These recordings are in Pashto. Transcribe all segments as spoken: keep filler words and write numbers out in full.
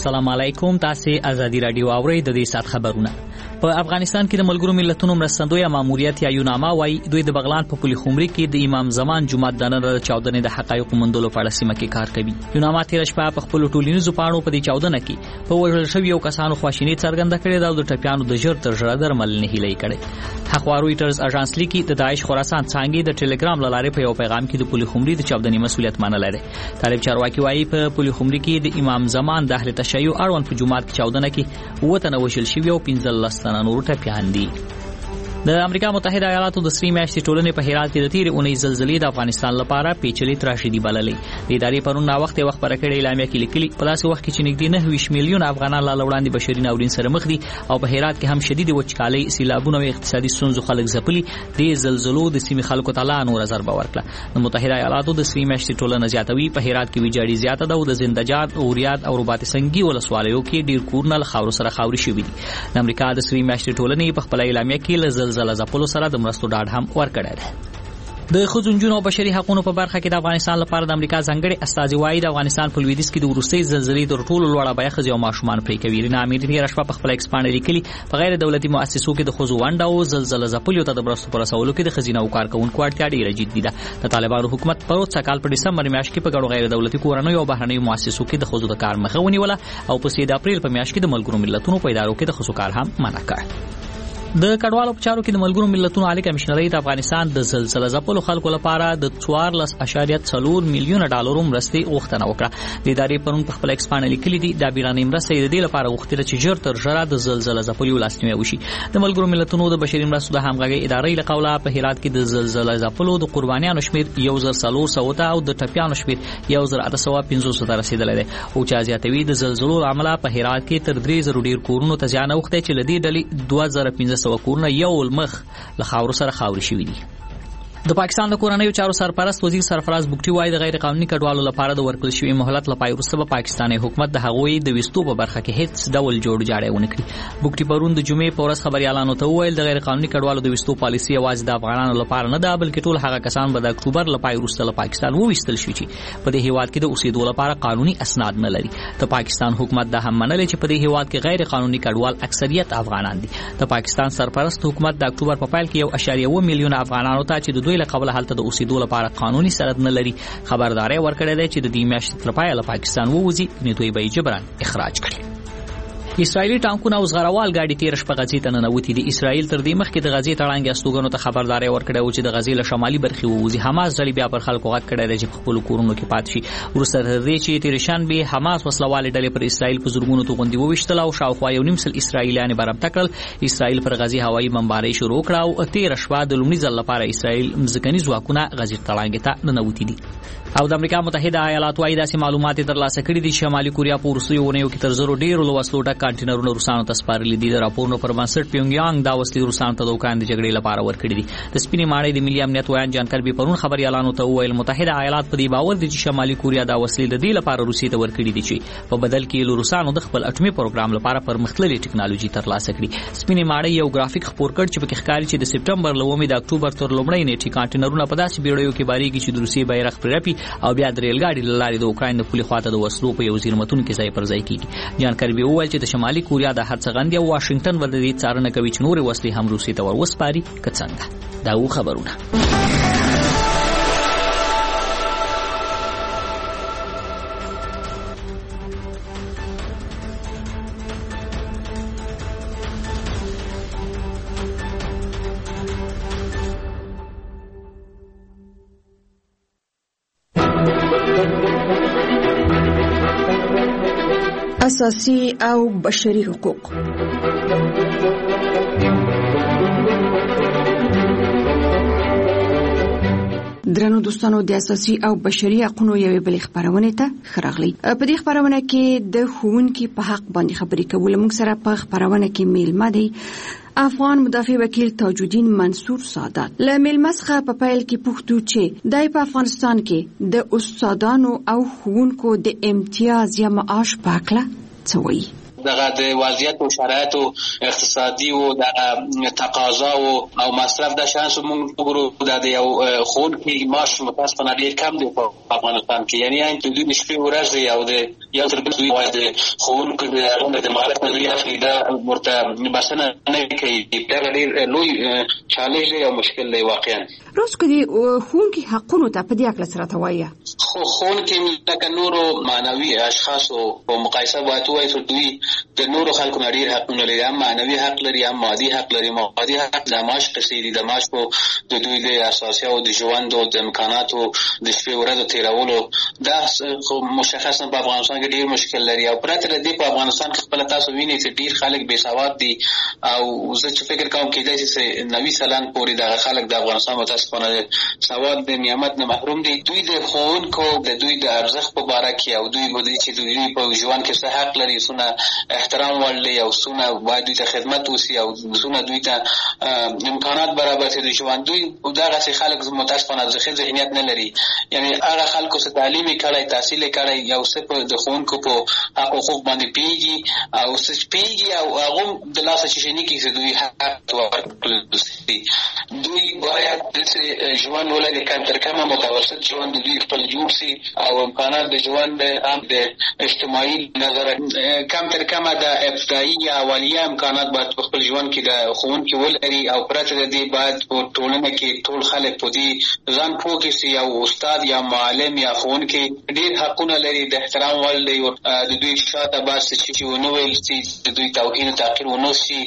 السلام علیکم. تاسو ازادي رادیو اورئ. د دې سات خبرونه. په افغانستان کې د ملګرو ملتونو مرستندوی ماموریت یا یوناما وايي دوی د بغلان په پولي خمري کې د امام زمان جمعه د نن چاودنې د حقایقو موندلو په اړه سیمه کې کار کوي. یوناما تیر شپه په خپل ټولنیزو پاڼو په دې چاودنه کې په وژل شویو کسانو خواشینی څرګنده کړې ده او د ټپیانو د ژر تر ژره درمل نه هیلې کړي. حقوار رويټرز اژانس لیکي د داعش خراسان څنګه د ټلګرام لارې په یو پیغام کې د پولي خمري د چاودنې مسولیت منل لري. طالب چارواکي وايي په پولي خمري کې د امام زمان د اهل تشیع اړوند په جمعه کې چاودنه کې وته وژل شوی او پنځلس تنه نور ټپیان دي. د امریکا متحده ایالاتو د سری میاشتې ټولنې په هرات کې د تیر اونۍ زلزلې د افغانستان لپاره پیچلې تراشیدي بللې. د ادارې پرون نا وخت وخت پرکړې اعلامیه کې لیکلي په داسې وخت کې چې نږدې نه ویش میلیون افغانان لا وړاندې بشري ناورین سره مخ دي او په هرات کې هم شدید وچکالۍ، سیلابونه او اقتصادي ستونزو خلک ځپلي. د زلزلو د سیمې خلکو ته لا نور ضربه ورکړه. د متحده ایالاتو د سری میاشتې ټولنه زیاتوي په هرات کې ویجاړي زیاته ده او د زندجات، اوریات او رباط سنگي ولسوالیو کې ډیر کورونه له خاورو سره خاوري شوي دي. د امریکا د سری میاشتې ټولنې په خپل اعلامیه کې له زلزلې ځپلو سره د مرستو ډاډ هم ورکړی دی. د خځو او بشري حقوقو په برخه کې د افغانستان لپاره د امریکا ځانګړي استازي وايي د افغانستان په لویدیځ کې د ورستۍ زلزلې تر ټولو لوړه بیه خځې او ماشومان پرې کوي. رینا امیر تیر شپه په خپل ایکسپانډ لیکلي په غیر دولتي مؤسسو کې د خځو ونډه او زلزلې ځپلو ته د مرستو پر رسولو کې د خزینه او کارکونکو اړتیا ډیره جدي ده. د طالبانو حکومت په وروسته کال په دسمبر میاشت کې په ګڼو غیر دولتي کورنیو او بهرنیو مؤسسو کې د خځو د کار مخه ونیوله او په سه د اپریل په میاشت کې د ملګرو ملتونو په ادارو کې د خځو کار هم منع کړ. د کډوالو په چارو کې د ملګرو ملتونو عالی کمشنري د افغانستان د زلزلې ځپلو خلکو لپاره د څوارلس اعشاریه څلور میلیونه ډالر مرستې غوښتنه وکړه. د ادارې پرون په خپل ایکسپانډ لیکلي دي د بیرانې مرستې د دې لپاره غوښتل چې ژر تر ژره د زلزلې ځپلو لاسنیوي وشي. د ملګرو ملتونو د بشري مرستو د همغږي ادارې له قوله په هرات کې د زلزلې ځپلو د قربانیانو شمیر یو زر څلور سوه او د ټپیانو شمیر یو زر اته سوه پنځوس ته رسیدلی دی او چې زیاتوي د زلزلو عمله په هرات کې تر درې زره ډیر کورونو ته زیان اوښتی چې لدی ډلې دوه زره پنځه سوه کورونه یو مخ له خاورو سره خاوري شوی دي. د پاکستان د کورنیو چارو سرپرست وزیر سرفراز بوکټي وايي د غیر قانوني کډوالو لپاره د ورکړل شوی مهلت لپاره وروسته په پاکستاني حکومت د هغوی د وستو په برخه کې هیڅ ډول جوړ جاړی ونه کړي. بوکټي پرون د جمعې په ورځ خبريالانو ته وویل د غیر قانوني کډوالو د وستو پالیسي یوازې د افغانانو لپاره نه ده بلکې ټول هغه کسان به د اکتوبر لپاره وروسته له پاکستان وویستل شي چې په دې هیواد کې د اوسېدو لپاره قانوني اسناد نه لري. د پاکستان حکومت دا هم منلي چې په دې هیواد کې غیر قانوني کډوال اکثریت افغانان دي. د پاکستان سرپرست حکومت د اکتوبر په پیل کې یو اعشاریه اووه میلیونه افغانانو ته چې د دوی له قبل حالت د اوسېدو لپاره قانوني سند نه لري خبرداري ورکړې ده چې د دې میاشتې تر پایه له پاکستان ووځي نو دوی به جبران اخراج کړي. اسرائیلي ټانکونه او زغروال ګاډي تیر شپه غزې ته ننوتي دي. اسرائیل تر دې مخکې د غزې تړانګې استوګنو ته خبرداري ورکړې و چې د غزې له شمالي برخې ووځي. حماس ډلې بیا پر خلکو غږ کړی دی چې په خپلو کورونو کې پاتې شي. وروسته تر دې چې تېرې شنبې حماس وسلوالې ډلې پر اسرائیل په زرګونو توغندي وویشتل او شاوخوا یو نیم سل اسرائیلیان برمته کړل. اسرائیل پر غزې هوایي بمبارۍ شروع کړه او تېره شپه د لومړي ځل لپاره اسرائیل مځکني ځواکونه غزې تړانګې ته ننوتي دي. او د امریکا متحده ایالاتو وايي داسې معلومات ترلاسه کړي دي چې شمالي کوریا په وروستیو اونیو کې تر زرو ډېرو له وسلو ډک کانټینرونه روسانو ته سپارلي دي. د راپورونو پر بنسټ پیونګیانګ دا وسلې روسانو ته د اوکراین د جګړې لپاره ورکړي دي. د سپینې ماڼۍ د ملي امنیت ویان جان کربي پرون خبريالانو ته وویل متحده ایالات په دې باور دي چې شمالي کوریا دا وسلې د دې لپاره روسیې ته ورکړي دي چې په بدل کې له روسانو د خپل اټومي پروګرام لپاره پرمختللې ټکنالوژي ترلاسه کړي. سپینې ماڼۍ یو ګرافیک خپور کړ چې پکې ښکاري چې د سپټمبر له اومې د اکتوبر تر لومړۍ نیټې کانټینرونه په داسې بیړیو کې باریږي چې د روسیې بیرغ پرې رپي او بیا د ریل ګاډي له لارې د اوکراین د پولې خواته د وسلو په یو زیرمتون کې ځای پر ځای کیږي. جان کربي وویل چې د شمالي کوریا د هرڅغندې او واشنگټن ور د دې څارنه کوي چې نورې وسلې هم روسیې ته ور وسپاري که څنګه. دا و خبرونه. اساسي او بشري حقوق. درنو دوستانو د اساسي او بشري حقوقو یوې بلې خبرونه ته خراغلي. په دې خبرونه کې د ښوونکي په حق باندې خبرې کول. موږ سره په خبرونه کې میلمه دی افغان مدافع وکیل تاج الدین منصور سادات. له میلمه څخه په پیل کې پوښتو چې دای په افغانستان کې د استادانو او ښوونکو د امتیاز یا معاش په اړه څه وایي. دغه د وضعیت او شرایط او اقتصادي او د تقاضا او مصرف د شانس موږ وګورو د یو خونکي معاش متاسفانه ډیر کم دی په افغانستان کې، یعنی ان د دوی شپې ورځې او د یو تر بل دوی د خونکو د مالک په لري افریدا ورته بسنه نه کوي. دا ډیر لوی چالش دی او مشکل دی واقعا. روز کدي خونکي حقونو ته په دې اړه سره توایه خو خونکي لکه نورو معنوي اشخاصو په مقایسه باندې وایي چې دوی د نورو خلکو نه ډیر حقونه لري، هم معنوي حق لري هم مادي حق لري. مادي حق د معاش قصې دي، د معاش په د دوی د اساسي او د ژوند او د امکاناتو د شپې ورځې تیرولو دا خو مشخصا په افغانستان کې ډیر مشکل لري. او پرته د دې په افغانستان کې خپل تاسو وینئ چې ډیر خلک بې سواد دي او زه چې فکر کوم کېدای شي چې نوي سلان پورې د خلک د افغانستان متاسفانه سواد د نعمت نه محروم دي. دوی د ښوونکو د دوی د ارزښت په باره کې او دوی ودی چې دوی په ژوند کې څه حق لري، څونه احترام ولري او څونه باید دوی ته خدمت وشي او څونه دوی ته امکانات برابر شي د ژوند. دوی دغه خلک متاسفانه ځخه ذهنیت نه لري، یعنی هغه خلکو څخه تعلیم کړي تحصیل کړي یو څه په د ښوونکو په حقوق باندې پیږي او څه پیږي او هغه د لاسه چې نه کیږي دوی حق ورکړي. دوی باید د ژوند ولري کم تر کمه متوسط ژوند دوی خپل جوړ شي او امکانات د ژوند هم د اجتماعي نظر کم تر کمه د ابتدایي یا اولیه امکانات باید په خپل ژوند کې د ښوونکي ولري. او پرته د دې باید په ټولنه کې ټول خلک په دې ځان پوه کړي چې یو استاد یا معلم یا ښوونکی ډېر حقونه لري، د احترام وړ دی. د دوی شاته باید څه چې ونه ویل شي، د دوی توهین او تحقیر ونه شي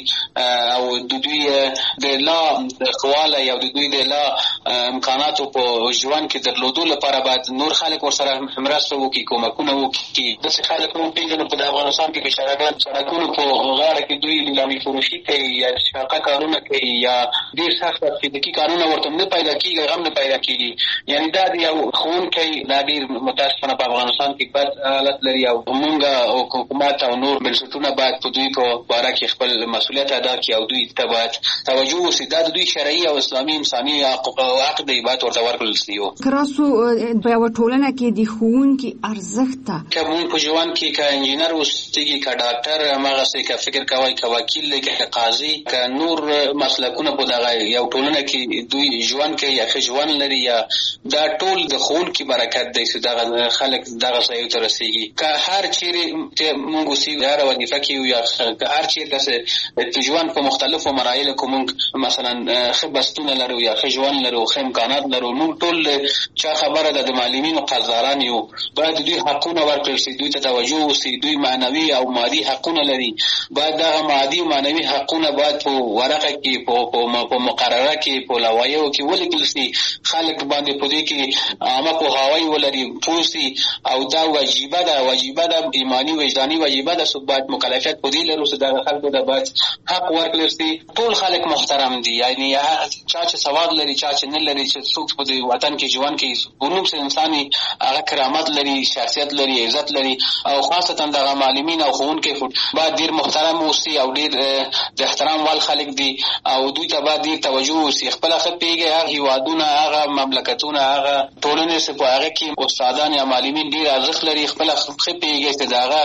او د دوی د لا قواله یا د دوی د لا امکاناتو په ژوند کې درلودو لپاره باید نور خلک ورسره مرسته وکړي، کومکونه وکړي. داسې خلک هم پېژنو په افغانستان کې بېچارهګان سړکونو په غاړه کې دوی لیلامي فروشي کوي یا شاقه کارونه کوي یا ډېر سخت فزیکي کارونه ورته نه پیدا کېږي، هم نه پیدا کېږي. یعنی دا د یو ښوونکی دا ډېر متاسفانه په افغانستان کې بد حالت لري او موږ او حکومت او نور بنسټونه باید په دوی په باره کې خپل مسؤلیت ادا کړي او دوی ته باید توجه وشي. دا د دوی شرعي او اسلامي انساني حق دی، باید ورته ورکړل شي. کراسو په یوه ټولنه کې د ښوونکي ارزښت ته که مونږ په ژوند کې که انجینر اوسېږي که ډاکټر هماغسې که فکر کوئ که وکیل دی که قاضي که نور مسلکونه په دغه یو ټولنه کې دوی ژوند کوي یا ښه ژوند لري یا دا ټول د ښوونکي برکت دی چې دغه خلک دغه ځایو ته رسېږي. که هر چیرې مونږ اوسېږو هره وظیفه کې یو یا هر چیرې داسې د ژوند په مختلفو مراحلو کې مونږ مثلا ښه بستونه لرو یا ښه ژوند لرو ښه امکانات لرو، مونږ ټول چا خبره ده د معلمینو قدردان یو، باید دوی حقونه ورکړل شي، دوی ته توجه وشي. دوی معنوي او مادي حقونه لري، باید دغه مادي او معنوي حقونه باید په ورقه کې په مقرره کې په لوایحو کې ولیکل شي، خلک باندې په دې کې عامه پوهاوی ولري، پوه شي. او دا واجبه ده واجبه ده ایماني وجداني واجبه ده چې باید مکلفیت په دې لرو چې دغه خلکو ته باید حق ورکړل شي. ټول خلک محترم دي، یعنی چا چې سواد لري چا چې نه لري، چې څوک په دې وطن کې ژوند کوي ونوم چې انساني هغه کرامت لري، شخصیت لري، عزت لري. او خاصتا دغه معلمین او ښوونکي باید ډېر محترم اوسي او ډېر د احترام وړ خلک دي او دوی ته باید ډېر توجه وشي. خپله ښه پوهېږي هغه هېوادونه هغه مملکتونه هغه ټولنې چې په هغه کې استادان یا معلمین ډېر ارزښت لري، خپله ښه پوهېږي چې د هغه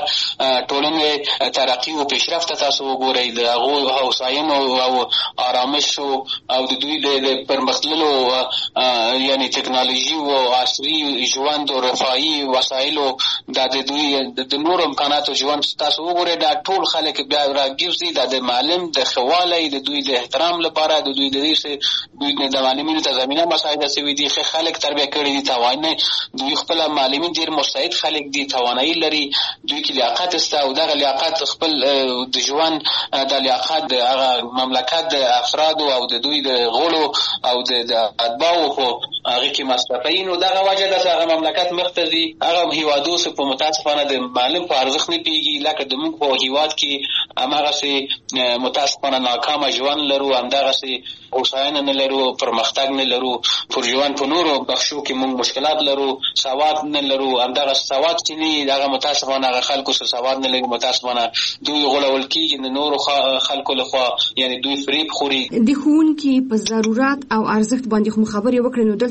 ټولنې ترقي او پیشرفت ته تاسو وګورئ، د هغو هوساینو او آرامشو او د دوی د پرمختللو یعنی ټکنالوژي او عصري ژوند او رفاهي وسایلو دا د دوی د نور امکاناتو ژوند تاسو وګورئ، دا ټول خلک بیا راګرځي دا د معلم د ښه والی د دوی د احترام لپاره د دوی د دې دوی د معلمینو ته زمینه مساعده شوي دي، ښه خلک تربیه کړي دي، توانه دوی خپل معلمین ډېر مستعد خلک دي، توانایي لري، دوی کې لیاقت شته او دغه لیاقت خپل د ژوند د لیاقت د هغه مملکت د افرادو او د دوی د غړو او د اتباعو په هغه کې مصرفوي. نو دغه وجه ده چې هغه مملکت مخته ځي. هغه هېوادو چې په متاسفانه د معلم په ارزښت نه پوهېږي، لکه د موږ په هېواد کې هماغسې متاسفانه ناکامه ژوند لرو، همدغسې هوساینه نه لرو، پرمختګ نه لرو، پر ژوند په نورو بخشو کې موږ مشکلات لرو، سواد نه لرو. همدغه سواد چې نه دغه متاسفانه هغه خلکو چې سواد نه لري متاسفانه دوی غولول کېږي د نورو خلکو لخوا، یعنی دوی فریب خوري. د ښوونکي په ضرورت او ارزښت باندې خو خبرې وکړې، نو دلته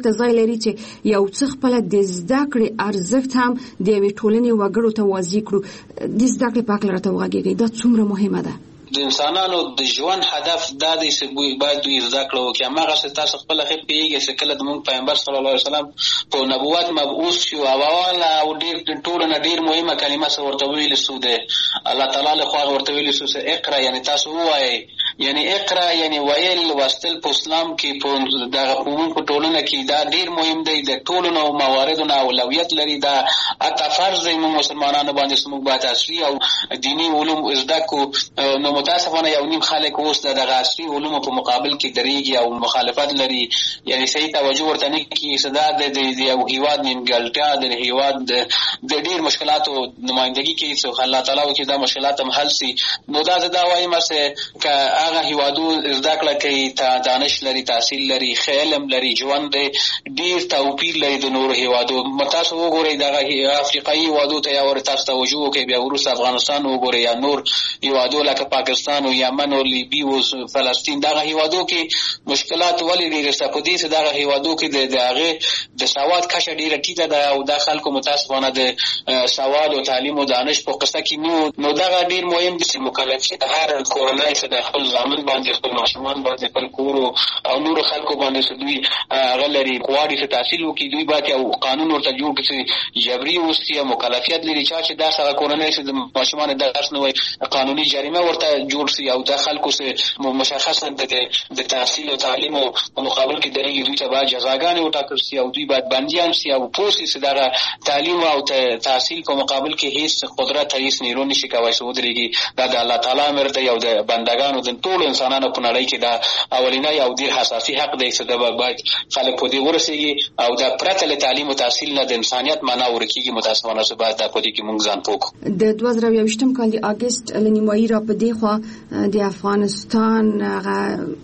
دلته ځای لري چې یو څه خپل د زده کړې ارزښت هم د یوې ټولنې وګړو ته واضح کړو. د زده کړې په اړه راته وغږیږئ، دا څومره مهمه ده؟ د انسانانو د ژوند هدف دا دی چې باید دوی زده کړه وکړي. هماغسې تاسو خپله ښه پوهېږئ چې کله زموږ پیغمبر صلی الله علیه وسلم په نبوت مبعوث شو او اوله او ډېر ټولو نه ډېر مهمه کلمه څه ورته ویلې سو دی الله تعالی له خوا ورته ویلې سو چې اقرا، یعنې تاسو ووایئ. یعنې اقرا یعنې ویل لوستل په اسلام کې په دغه په ټولنه کې دا ډېر مهم دی. د ټولو نو مواردو نه اولویت لري. دا حتی فرض دی موږ مسلمانانو باندې چې موږ باید عصري او دیني علوم زده کړو. نو متاسفانه یو نیم خلک اوس د دغه عصري علومو په مقابل کې درېږي او مخالفت لري، یعنې صحیح توجه ورته نه کېږي چې دا د یو هېواد نیمګړتیا د هېواد د ډېر مشکلاتو نمایندګي کوي چې الله تعالی وکړي دا مشکلات هم حل سي. نو دا زه دا وایم چې که هغه هېوادو زده کړه کوي، دانش لري، تحصیل لري، ښه علم لري، ژوند ډېر توپیر لري د نورو هېوادو. تاسو وګورئ دغه افریقایي هېوادو ته یا تاسو توجه وکړئ، بیا وروسته افغانستان وګورئ یا نور هېوادو لکه پاکستان او یمن او لیبی او فلسطین. دغه هېوادو کې مشکلات ولې ډېر شته؟ په دې چې دغه هېوادو کې د هغې د سواد کچه ډېره ټیټه ده او دا خلکو متاسفانه د سواد او تعلیم او دانش په قصه کې نه. نو دغه ډېر مهم دي چې مکلفي د هر کورنۍ چې د خپل زامن باندې، خپل ماشومان باندې، خپل کور او نورو خلکو باندې چې دوی هغه لري غواړي چې تحصیل وکړي، دوی باید یو قانون ورته جوړ کړي چې جبري اوسي او مکلفیت لري. چا چې داسې هغه کورنۍ چې د ماشومانو درس نه وایي قانوني جریمه ورته جوړ سي او دا خلکو چې مشخصا د تحصیل او تعلیم په مقابل کې درېږي، دوی ته باید جزاګانې وټاکل سي او دوی باید بندیان سي او پوه سي چې دغه تعلیم او تحصیل په مقابل کې هیڅ قدرت هیڅ نیرو نشي کولی چې ودرېږي. دا د الله تعالی امر دی او د بندګانو د ټولو انسانانو په نړۍ کې دا اولنی او ډېر حساسي حق دی چې دا باید خلک په دې ورسېږي او دا پرته له تعلیم او تحصیل نه د انسانیت معنا ورکېږي. متاسفانه چې باید دا په دې کې موږ ځان پوه کړو. د دوه زره یوویشتم کال د اګست له نیمایي را په دې خوا د افغانستان هغه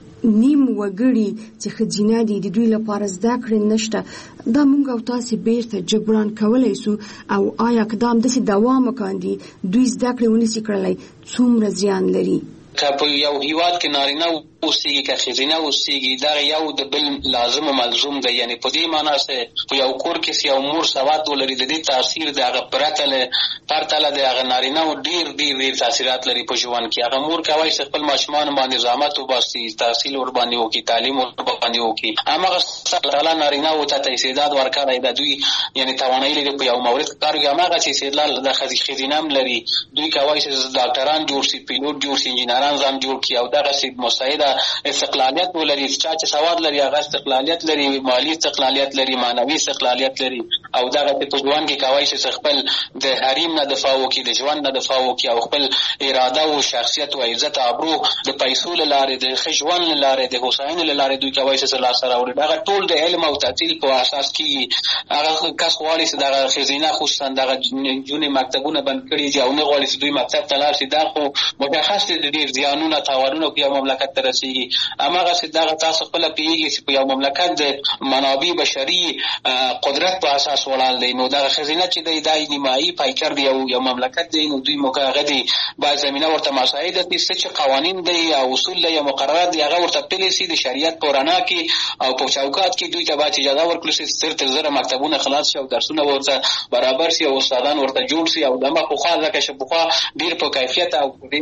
نیم وګړي چې ښځینه دي د دوی لپاره زده کړې نشته. دا موږ او تاسې بیرته جبران کولی سو او آیا که دا همداسې دوام وکاندي دوی زده کړې ونسي کړلی څومره زیان لري؟ که په یو هېواد کې نارینه اوسېږي که ښځینه اوسېږي دا یو د بل لازم و ملزوم دی. یعنې په دې معنا چې په یو کور کې یو مور سواد ولري د دې تاثیر د هغه پرته له پرته له د هغه نارینهو ډېر ډېر ډېر تاثیرات لري په ژوند کې. هغه مور کولی چې خپل ماشومان باندې زحمت وباسي، تحصیل ورباندې وکړي، تعلیم ورباندې وکړي. هماغه الله تعالی نارینهو ته استعداد ورکړی ده، دوی یعنې توانایي لري په یو مورد کار وکړي. هماغسې استعداد د ښځینه هم لري، دوی کولی چې ډاکټران جوړ شي، پیلوټ جوړ شي، انجینران ځان جوړ کړي او دغسې مستعده استقلالیت ولري. چا چې سواد لري هغه استقلالیت لري، مالي استقلالیت لري، معنوي استقلالیت لري او دغه په ژوند کې کولی چې خپل د حریم نه دفاع وکړي، د ژوند نه دفاع وکړي او خپل اراده او شخصیت او عزت او ابرو د پیسو له لارې، د ښه ژوند له لارې، د هوساینې له لارې دوی کولی چې لاسته راوړي. دغه ټول د علم او تحصیل په اساس کېږي. هغه کس غواړي چې دغه ښځینه خصوصا دغه نجونې مکتبونه بند کړي دي او نه غواړي چې دوی مکتب ته لاړ شي. دا خو مشخص دي د ډېر زیانونه تاوانونه په یو مملکت ته رسېږي. هماغسې دغه تاسو خپله پوهېږي چې په یو مملکت د منابع بشري قدرت په اساس ولاړ دی. نو دغه ښځینه چې دی دا نیمایي پایکر دی یو یو مملکت دی. نو دوی موقع هغه دی باید زمینه ورته مساعده کړي، څه چې قوانین دی او اصول دی یا مقررات دی هغه ورته پلي سي د شریعت په رڼا کې او په چوکاټ کې. دوی ته باید اجازه ورکړل شي زر تر زره مکتبونه خلاص شي او درسونه ورته برابر سي او استادان ورته جوړ سي او دغه پخوا ځکه چې پخوا ډېر په کیفیت او ډېر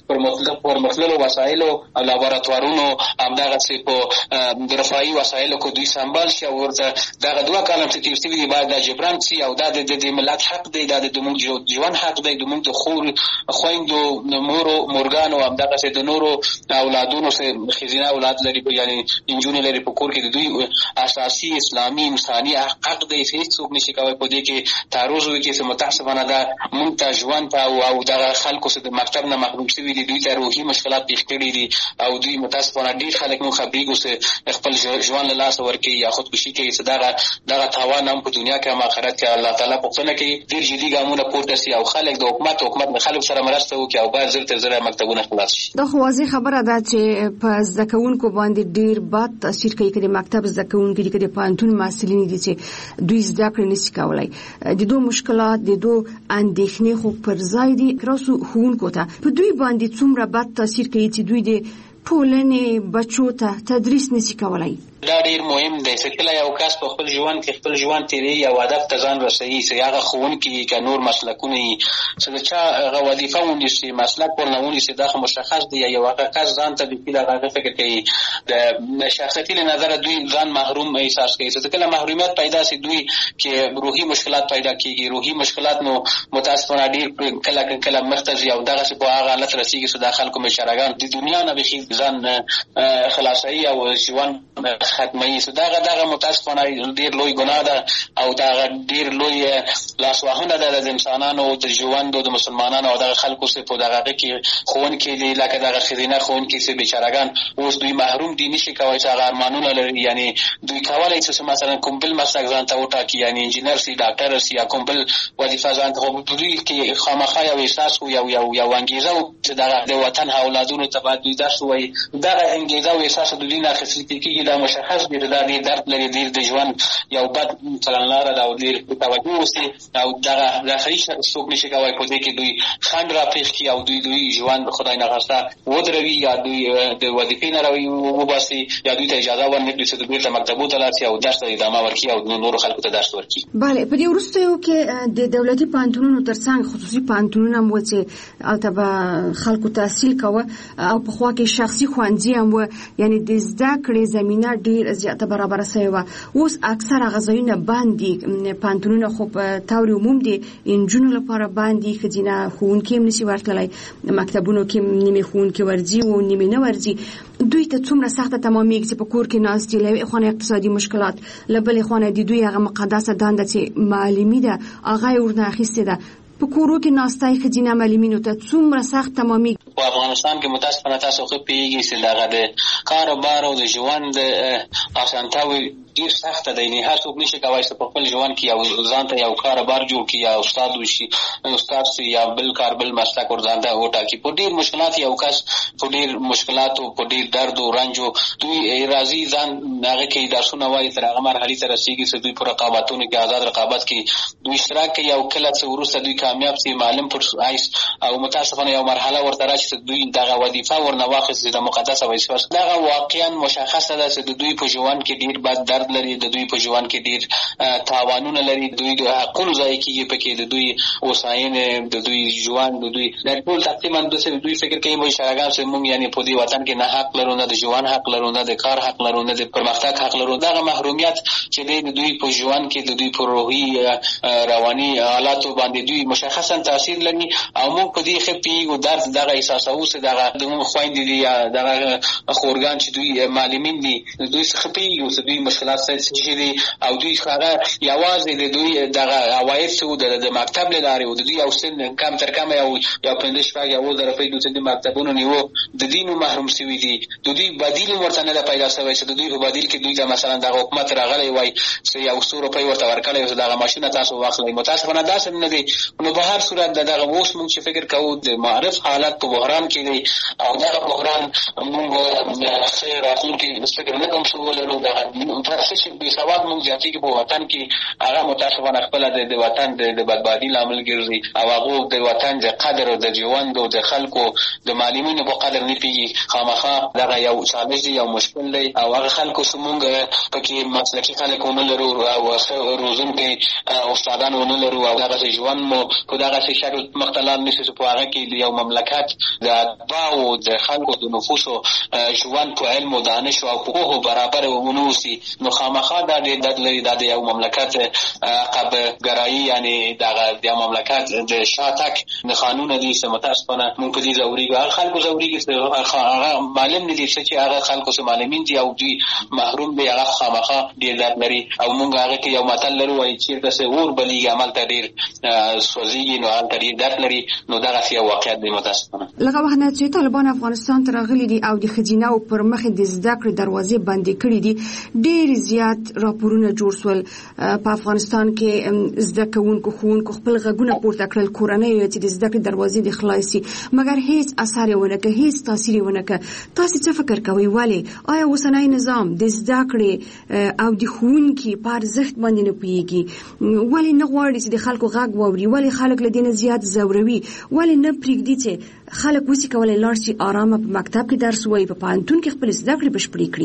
په پرمختللو وسایلو او لابراتوارونو همدغسې په رفاهي وسایلو کې دوی سمبال شي او ورته دغه دوه کاله چې تېر شوي دي باید دا جبران سي او دا د ملت حق دی، دا د زموږ ژوند حق دی، زموږ د خور خویندو مورو مورګانو همدغسې د نورو اولادونو چې ښځینه اولاد لري یعنې نجونې لري په کور کې د دوی اساسي اسلامي انساني حق دی چې هېڅوک نشي کولی په دې کې تعرض وکړي چې متاسفانه دا موږ ته ژوند ته او دغه خلکو چې د مکتب نه محروم شوي دي دوی ته روحي مشکلات پېښ کړي دي او دوی متاسفانه ډېر خلک موږ خبرېږو چې خپل ژوند له لاسه ورکوي یا خودکشي کوي چې دغه دغه تاوان هم په دنیا کې هم آخرت کې الله تعالی پوښتنه کوي. ډېر جدي ګامونه پورته سي او خلک د حکومت حکومت له خلکو سره مرسته وکړي او باید زر تر زره مکتبونه خلاص شي. دا خو واضح خبره ده چې په زده کوونکو باندې ډېر بد تاثیر کوي که د مکتب زده کوونکي دي که د پوهنتون محصلین دي چې دوی زده کړې نشي کولی. د دوی مشکلات د دوی اندېښنې خو پر ځای دي. راسو ښوونکو ته په دوی باندې څومره بد تاثیر کوي چې دوی د ټولنې بچو ته تدریس نشي کولی؟ دا ډیر مهم دی چې کله یو کس په خپل ژوند کې خپل ژوند تیری یا هدف ته ځان رسوي چې هغه ښوونکي که نور مسلکونه وي چې د چا هغه وظیفه ونیسي مسلک ورنه ونیسي دا خو مشخص دی. یو هغه کس ځان ته د هغه فکر کوي د شخصیتي له نظره دوی ځان محروم احساس کوي چې کله محرومیت پیدا سي دوی کې روحي مشکلات پیدا کیږي. روحي مشکلات نو متاسفانه ډیر کله کله مختزي او دغه څه په هغه حالت رسیږي چې د خلکو مشرګان د دنیا نه به ځان خلاصي او ژوند ختمي. دغه دغه متاسفانه ډیر لوی ګناه ده او دغه ډیر لوی لاسوهنه ده د انسانانو د ژوند او د مسلمانانو او دغه خلکو څخه په دغه کې ښوونکي دي لکه دغه خزینه ښوونکي چې بیچارهګان اوس دوی محروم دي نشي کولی چې هغه ارمانونه لري. یعنی دوی کولی چې مثلا کوم بل مسلک ځان ته وټاکي یعنی انجینر سي ډاکټر سي یا کوم بل وظیفه ځان ته خو دوی کې خامخا یو احساس او یو یو یو انګیزه چې دغه د وطن اولادونو ته باید دوی درس وایي. دغه انګیزه او احساس د دوی نه اخیستل کېږي دا مشخص دی. دا ډېر درد لري ډېر د ژوند یو بد چلنلاره ده او ډېر توجه وسي او دغه دا صحیح څوک نشي کولی په دې کې دوی خنډ راپېښ کړي او دوی دوی ژوند خدای نخواسته ودروي یا دوی د وظیفې نه راوي وباسي یا دوی ته اجازه ورنکړي چې دوی ته مکتبو ته لاړ شي او درس ته ادامه ورکړي او نورو خلکو ته درس ورکړي. بله په دې وروستیو کې د دولتي پوهنتونونو ترڅنګ خصوصي پوهنتونونه هم و چې هلته به خلکو تحصیل کوه او پخوا کې شخصي ښوونځي هم و یعنی د زده کړې زمینه ډېر زیاته برابره سوې وه. اوس اکثر هغه ځایونه بند دي پوهنتونونه خو په طور عموم دي نجونو لپاره بند دي ښځینه ښوونکي هم نشي ورتللی مکتبونو کې نیمې ښوونکي ورځي او نیمې نه ورځي. دوی ته څومره سخته تمامیږي چې په کور کې ناست دي له یوې خوا اقتصادي مشکلات له بلې خوا د دوی هغه مقدسه دنده چې معلمي ده هغه یې ورنه اخیستې ده. په کورو کې ناستای ښځینه معلمینو ته څومره سخت تمامیږي. په افغانستان کې متاسفانه تاسو خو پیږي چې دغه د کار او بار او د ژوند اسانتیاوې ډیر سخته ده. یعنې هر څوک نشي کولی چې په خپل ژوند کې یو ځان ته یو کار بار جوړ کړي یا استاد وشي استاد سي یا بل کار بل مسلک ور ځان ته وټاکي. په ډیر مشکلات یو کس په ډیر مشکلاتو په ډیر درد او رنجو دوی راځي ځان هغه کې درسونه وایي تر هغه مرحلې ته رسېږي چې دوی په رقابتونو کې آزاد رقابت کې دوی اشتراک کوي او کله چې وروسته دوی کامیاب سي معلم پر آیس او متاسفانه یو مرحله ورته راشي چې دوی دغه وظیفه ورنه واخیستي د مقدسه وظیفه. دغه واقعا مشخصه ده چې د دوی په ژوند کې ډیر بد درد لري د دوی په ژوند کې ډیر تاوانونه لري دوی د حقونو ضایع کېږي پکې د دوی هوساینې د دوی ژوند د دوی د ټول تقریبا داسې دوی فکر کوي موږ شرګان چې موږ یعنی په دې وطن کې نه حق لرو نه د ژوند حق لرو نه د کار حق لرو نه د پرمختګ حق لرو. دغه محرومیت چې د دوی په ژوند کې د دوی په روحي رواني حالاتو باندې دوی مشخصا تاثیر لري او موږ په دې ښه پوهېږو درد دغه احساسوو چې دغه زموږ خویندې دي یا دغه خورګان چې دوی معلمین دي دوی څخه پوهېږو چې دوی مشکلات څه دي او دوی هغه یوازې د دوی دغه عواید څه د مکتب له لارې او د دوی یو سن کم تر کمه یو یو پنځه شپږ یو زره روپۍ دوی د مکتبونو نیو د دې نو محروم شوي دي. د دوی بدیل ورته نه ده پیدا شوی چې د دوی په بدیل کې دوی ته مثلا دغه حکومت راغلی وای چې یو څو روپۍ ورته ورکړی او دغه ماشینه تاسو واخلئ. متاسفانه داسې نه دی. نو په هر صورت دغه اوس موږ چې فکر کوو د معرف حالت په بحران کې دی او دغه بحران موږ ښه راتلونکي فکر نه کوم چې ولرو. دغه څه چې بېسواد موږ زیاتېږي په وطن کې هغه متاسفانه خپله د وطن د بدبادي لامل ګرځي او هغو د وطن د قدر او د ژوند او د خلکو د معلمینو په قدر نه پوهېږي. خامخا دغه یو چالش دی یو مشکل دی او هغه خلکو چې موږ پکې مسلکي خلک ونه لرو او ښه روزونکي استادان ونه لرو او دغسې ژوند مو په دغسې شکل مخته لاړ نه شي چې په هغه کې د یو مملکت د اتباعو د خلکو د نفوسو ژوند په علم او دانشو او پوهو برابر ونه اوسي. نو خامخا دا ډېر درد لري. دا د یو مملکت عقب‌ګرایي یعنې دغه د یو مملکت د شاتګ نښانونه دي چې متاسفانه موږ په دې ځورېږو. هغه خلکو ځورېږي چې هغه معلم نه دي چې هغه خلکو چې معلمین دي او دوی محروم دي. هغه خامخا ډېر درد لري او موږ هغه کې یو متل لرو وایي چېرته چې اور بلیږي همالته ډېر سوځېږي نو هلته ډېر درد لري. نو دغسې یو واقعیت دی متاسفانه. لږه وخت نه چې طالبان افغانستان ته راغلي دي او د ښځینهو پر مخې د زده کړې دروازې بندې کړي دي ډېر زیات راپورونه جوړ شول. په افغانستان کې زده کوونکو ښوونکو خپل غږونه پورته کړل کورنیو چې د زده کړې دروازې دې خلاصې مګر هیڅ اثر یې ونه کړ هیڅ تاثیر یې ونه کړ. تاسې څه فکر کوئ ولې آیا اوسنی نظام د زده کړې او د ښوونکي په ارزښت باندې نه پوهېږي؟ ولې نه غواړي چې د خلکو غږ واوري؟ ولې خلک له دې نه زیات ځوروي؟ ولې نه پرېږدي چې خلک وسي کولی لاړ شي ارامه په مکتب کې درس ووایي په پوهنتون کې خپل زده کړې بشپړې کړي؟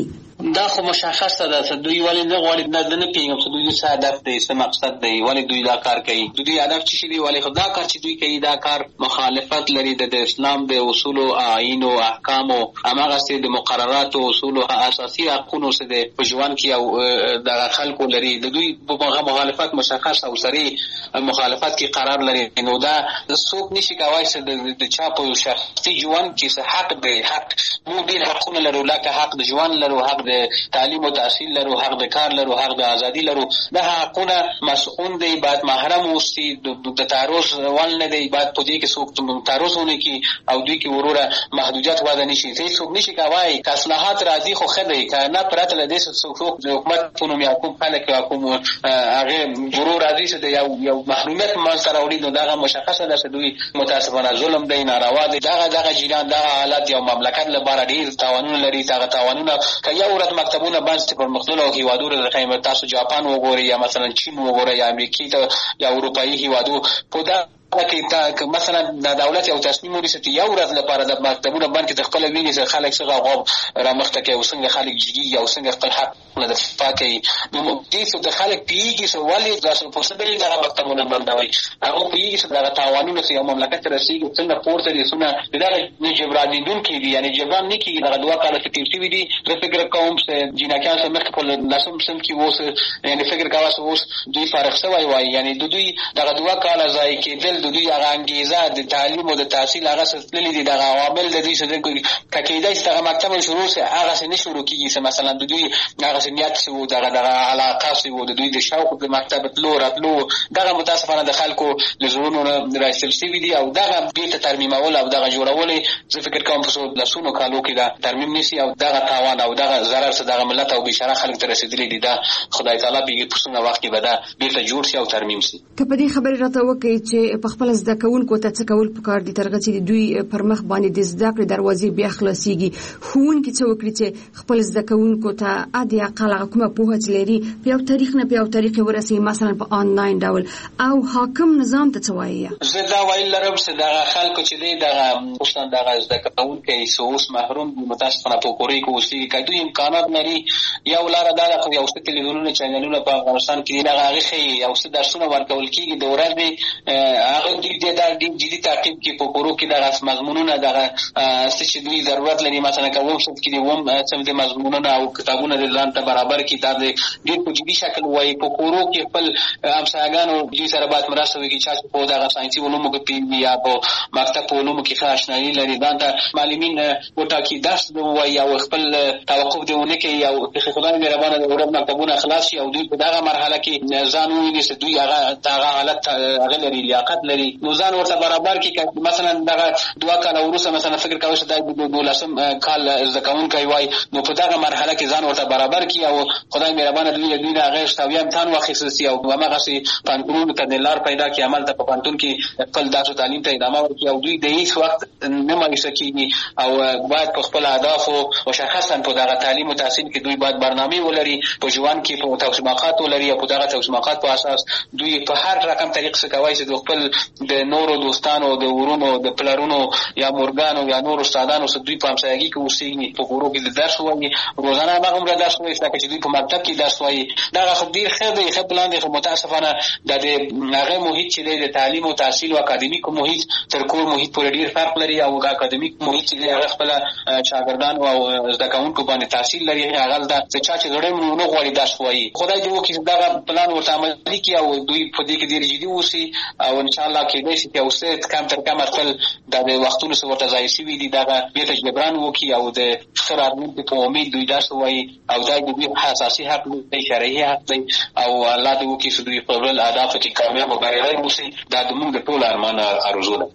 دا خو مشخصه ده دوی ولې نه غواړي نه نه پیږم چې دوی څه هدف دی څه مقصد دی ولې دوی دا کار کوي دوی هدف څه دی ولې خدا کار چې دوی کوي دا کار مخالفت لري د اسلام د اصول او آیین او احکام او هغه سي د مقررات او اصول او اساسي حقوقو سره د پښوان کې او د خلکو لري د دوی په مخالفت مشخص او سری مخالفت کې قرار لري نو دا څوک نشي کوي چې د چا په شخصي ژوند کې څه حق دی حق مو ډیر حقونه لرو لکه حق د ژوند لرو حق د تعلیم او تحصیل لرو حق د کار لرو حق د ازادي لرو دا حقونه مسؤون دی بعد محرم اوسي د تعرض ول نه دی بعد په دې کې څوک تعرضونه کی او دوی کې وروره محدودیت واده نشي څوک نشي کوي که اصلاحات راځي خو خدای کنه پرته له دې څوک د حکومت په نوم یا کوم خلک یا کوم هغه ورور راځي چې یو یو محرومیت منځ راوړي نو دا مشخصه ده چې دوی متاسفانه ظلم دی ناروا دی دا دغه جیران دا حالت یو مملکت لپاره ډیر تاوانونه لري دا تاوانونه که یو ورځ مکتبونه بند پر مختلفو هیوادونو د قیمت تاسو جاپان وګورئ یا مثلا چین وګورئ یا امریکا یا اروپایي هیوادو په دا کې تا مثلا د دولت یو تصمیم ونیسي یو ورځ لپاره د مکتبونو باندې د خپل ویني چې خلک څنګه غوب را مخته کوي او څنګه خلک جدي او څنګه خپل حق نه دفاع کوي نو دې څه د خلک پیږي چې ولې تاسو په څه ډول د مکتبونو باندې هغه پیږي چې دا قوانینو چې یو مملکت رسیږي څنګه پورته دي څنګه دا جبران دي کې دي یعنی جبران نه کیږي دا دوه کاله کې تیر شوی دي زه فکر کوم چې جناکان سره مخ په لاسم سم کې ووس یعنی فکر کاوه اوس دوی فارغ شوی وای یعنی دوی دا دوه کاله ځای کې دل دوی هغه انګیزه د تعلیم او د تحصیل هغه ستللی دي د عوامل د دې څخه کېدای چې هغه مکتب شروع سي هغه څه نه شروع کیږي چې مثلا د دوی هغه نیت سو دغه دغه علاقه سو د دوی د شوق د مکتب تلو راتلو دغه متاسفانه د خلکو لزونو راسل سی وی دي او دغه بیت ترمیمول او دغه جوړول زه فکر کوم په لاسونو کالو کې دا ترمیم نشي او دغه تاوان او دغه ضرر سره دغه ملت او بشاره خلک ته رسیدلی دي دا خدای تعالی به په څنګه وخت کې به دا بیت جوړ شي او ترمیم شي که په دې خبره راته وکړي چې په خپل زده کوونکو ته څه کول پکار دي ترغه چې دوی پر مخ باندې د زده کړې دروازې بیا خلاصيږي ښوونکي څه وکړي چې خپل زده کوونکو ته ادي اقل کومه پوهه لري په یو تاریخ نه په یو تاریخ ورسي مثلا په آنلاین ډول او حاکم نظام ته څه وایي زه دا ویل لرم چې دا خلکو چې دی دا اوسن دا زده کوونکي سوس محروم دي متاسفانه په کوري کې اوسي کله امکانات لري یو لار دا د یو څه تلویزیونونو چینلونو په افغانستان کې دا هغه یو څه درسونه ورکول کیږي د ورځې هغه دي دا جدي تعقیب کې په کورو کې د مضمونونو دغه څه چې دوی ضرورت لري مثلا کوم څه کې دی ووم څه د مضمونونو او کتابونو د ځان ته برابر کتاب دی ډېر په جدي شکل وایي په کورو کې خپل همسایګانو دوی سره باید مرسته وکړي چې په دغه ساينسي علومو کې پی یا په مکتب په علومو کې ښه آشنایي لري دا د معلمین وټاکي درس وایي او خپل توقف دیونه کوي او خدای مهربانه د ورځ مکتبونه خلاص شي او دوی په دغه مرحله کې ځان ویني چې دوی هغه دغه حالت هغه لري لیاقت لري نو ځان ورته برابر کې مثلا دغه دوه کاله وروسته مثلا فکر کوي چې د دولسم کال زکون کوي وای نو په دغه مرحله کې ځان ورته برابر کی او خدای مهربانه دوی دوی دا غیر شتاوی امتحان واخیستي او هغه سي پانتون ته د لار پیدا کی عمل ته په پانتون کې خپل داسو تعلیم ته ادامه ورکړي او دوی د هیڅ وخت نه مایوس کیږي او باید په خپل اهداف او مشخصا په دغه تعلیم او تحصیل کې دوی باید برنامه ولري په ژوند کې په توسماقات ولري او په دغه توسماقات په اساس دوی په هر رقم طریق څخه کوي چې د خپل د نورو دوستانو د ورونو د پلارونو یا مورګانو یا نورو استادانو سره دوی په همسایګي کې اوسېږي په کورو کې د درس وایي روزانه هغه هم درس وایي چې دوی په مکتب کې درس وایي دا خو ډیر ښه دی ښه پلان دی خو متاسفانه د هغه محیط چې د تعلیم او تحصیل او اکاډمیک محیط تر کور محیط پورې ډیر فرق لري او اکاډمیک محیط چې هغه خپل شاګردان او زده کوونکو باندې تحصیل لري هغه د چا چې غړي نو غوړي درس وایي خدای دې وکړي دا پلان ورته عملي کړي او دوی په دې کې ډیر جدي اوسي او ان شاء الله کې دې چې اوسه کم تر کم خپل د وختونو سره ورته ځای شي دي دا به جبران وکي او د خرابون په امید دوی درس وایي او دا د دوی اساسي حق دی شرعي حق دی او الله دې وکړي چې دوی په خپل اهداف کې کامیاب او بریالي اوسي دا د موږ ټول ارمان ارزو ده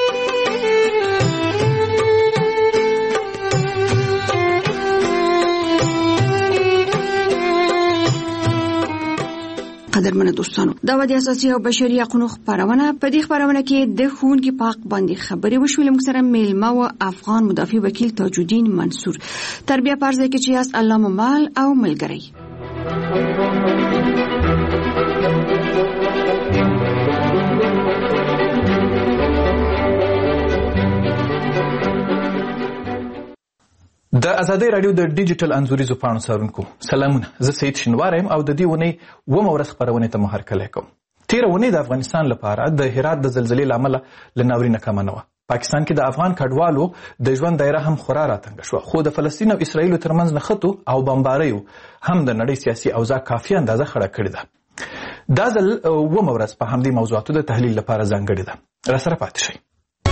قدرمنو دوستانو دا د اساسي او بشري حقوقو خبرونه په دې خبرونه کې د ښوونکي په حق باندې خبرې وشولې موږ سره میلمه او افغان مدافع وکیل تاج الدین منصور تربیه پرځای کې چې یاست الله ممال او ملګری د د ازادۍ راډیو د ډیجیټل انځوریزو پاڼو څارونکو سلامونه، زه سید شینوار یم او د دې اونۍ اوومه ورځ خپرونې ته مو هرکلی کوم. تېره اونۍ د افغانستان لپاره د هرات د زلزلې له امله له ناورینه کمه نه وه. پاکستان کې د افغان کډوالو د ژوند دایره هم خورا راتنګه شوه، خو د فلسطین او اسرائیلو ترمنځ نښتو او بمباریو هم د نړۍ سیاسي اوضاع کافي اندازه خړه کړې ده. دا ځل اوومه ورځ په همدې موضوعاتو د تحلیل لپاره ځانګړې ده. راسره پاتې شئ.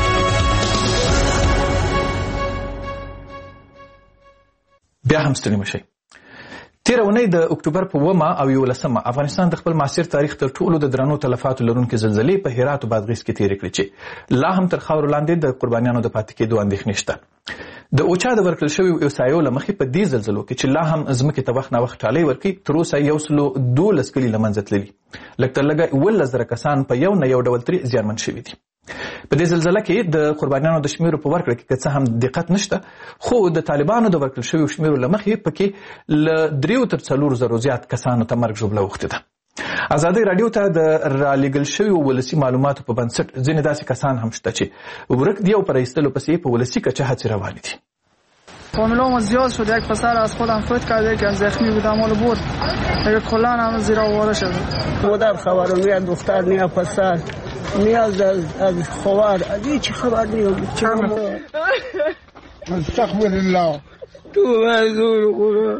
بیا هم ستړي مشئ. تېره اونۍ د اکتوبر په اوومه او یولسمه افغانستان د خپل معاصر تاریخ تر ټولو د درنو تلفاتو لرونکې زلزلې په هرات او بادغیس کې تېرې کړې چې لا هم تر خاورو لاندې د قربانیانو د پاتې کېدو اندېښنې شته. د اوچا د ورکړل شویو اوسایو له مخې په دې زلزلو کې چې لا هم ځمکې ته وخت ناوخت ټالۍ ورکوي، تر اوسه یو سلو دولس کلي له منځه تللي، لږ تر لږه اوولس زره کسان په یو نه یو ډول ترې زیانمن شوي دي. په دې زلزله کې د قربانیانو د شمیرو په ورکړه کې که څه هم دقت نشته، خو د طالبانو د ورکړل شویو شمیرو له مخې پکې له دریو تر څلورو زرو زیات کسانو ته مرګ ژوبله اوښتې ده. ازادۍ راډیو ته د رالېږل شویو ولسي معلوماتو په بنسټ ځینې داسې کسان هم شته چې ورک دي او په رایستلو پسې په ولسي کچه هڅې روانې دي. فامیلام زیاد شد. یک پسر از خودم فوت کرده که زخمی بودم حالا برد اگه کلان هم زیر آواره شده. مادر خبرم نیا دختر نیا پسر نیاز از خواهر از هیچ خبر نیا. استغفر الله تو منظور قرآن.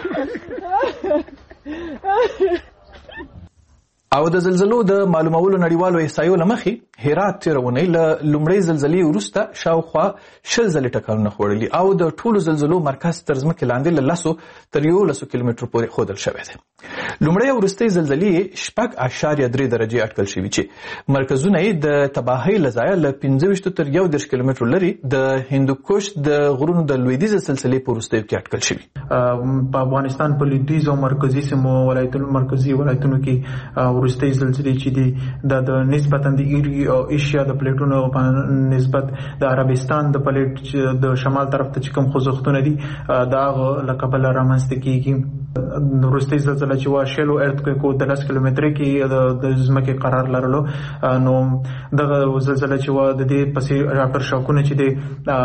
او د زلزلو د معلومولو نړیوالو احصایو له مخې هرات تېره اونۍ له لومړۍ زلزلې وروسته شاوخوا شل ځلې ټکانونه خوړلي او د ټولو زلزلو مرکز تر ځمکې لاندې له لسو تر یولسو کیلومترو پورې ښودل شوی دی. لومړۍ او وروستۍ زلزلې شپږ اعشاریه درې درجې اټکل شوي چې مرکزونه یې د تباهۍ له ځایه له پنځه ویشتو تر یو دېرش کیلومترو لرې د هندوکش د غرونو د لویدیځې سلسلې په وروستیو کې اټکل شوي. په افغانستان په لویدیځ او مرکزي سیمو ولایتونو مرکزي ولایتونو کې وروستۍ زلزلې چې دي دا د نسبتا د ایری او ایشیا د پلیټونو په نسبت د عربستان د پلیټ د شمال طرف ته چې کوم خوځښتونه دي دا هغه له کبله رامنځته کېږي. وروستۍ زلزله چې وه شلو ارتکویک و د لس کیلومترۍ کې د ځمکې قرار لرلو، نو دغه زلزله چې وه د دې پسې افټر شاکونه چې دی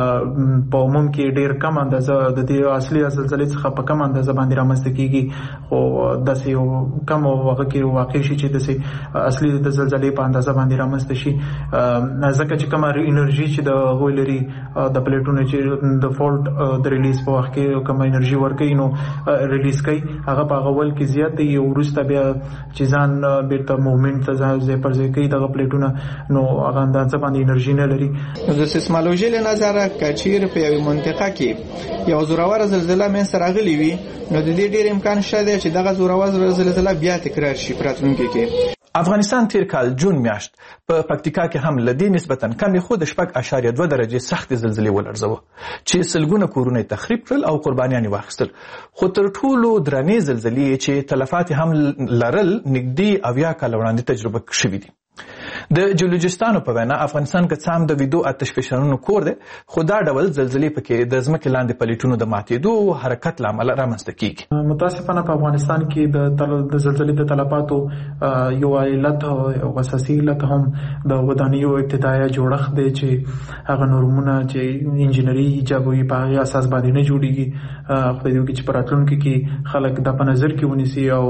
په عموم کې ډېر کم اندازه د دې اصلي زلزلې څخه په کم اندازه باندې رامنځته کېږي، خو داسې یو کم هغه کې واقع شي چې داسې اصلي د زلزلې په اندازه باندې رامنځته شي، ځکه چې کومه انرژي چې د هغوی لري د پلیټونو چې د فولټ د ریلیز په وخت کې کومه انرژي ورکوي نو ریلیز کوي، هغه په هغه ول کې زیات دی. وروسته بیا چې ځان بیرته موومنټ ته ځای پر ځای کوي دغه پلیټونه، نو هغه اندازه باندې انرژي نه لري. د سیسمولوژي له نظره که چیرې په یوې منطقه کې یو زوروره زلزله منځته راغلې وي نو د دې ډېر امکان شته دی چې دغه زوروره زلزله بیا تکرار شي په راتلونکي کې. افغانستان تیر کال جون میاشت په پکتیکا کې هم لدی نسبتا کمې خو د شپږ اعشاریه دوه درجې سخت زلزلې ولړزوه چې سلګونه کورونه تخریب کړل او قربانیان واخیستل. خو تر ټولو درنې زلزلې چې تلفات هم لرل نږدې اویا کاله وړاندې تجربه شوي دي. د جیولوجستانو په وینا افغانستان که څه هم د ویدو آتش فشانونو کور دی، خو دا ډول زلزلې پکې د ځمکې لاندې پلیټونو د ماتېدو او حرکت له امله رامنځته کېږي. متاسفانه په افغانستان کې د زلزلې د تلفاتو یو علت او اساسي علت هم د ودانیو ابتدایي جوړښت دی چې هغه نورمونه چې انجینري ایجابوي په هغې اساس باندې نه جوړېږي. خدای دې وکړي چې په راتلونکي کې خلک دا په نظر کې ونیسي او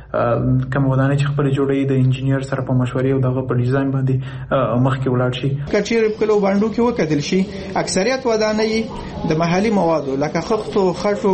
کوم ودانۍ چې خپلې جوړوي د انجینر سره په مشورې او دغه په ډیزاین باندې مخکې ولاړ شي. که چیرې په کلو باندو کې وکتل شي اکثریت ودانۍ د محلي موادو لکه خښتو،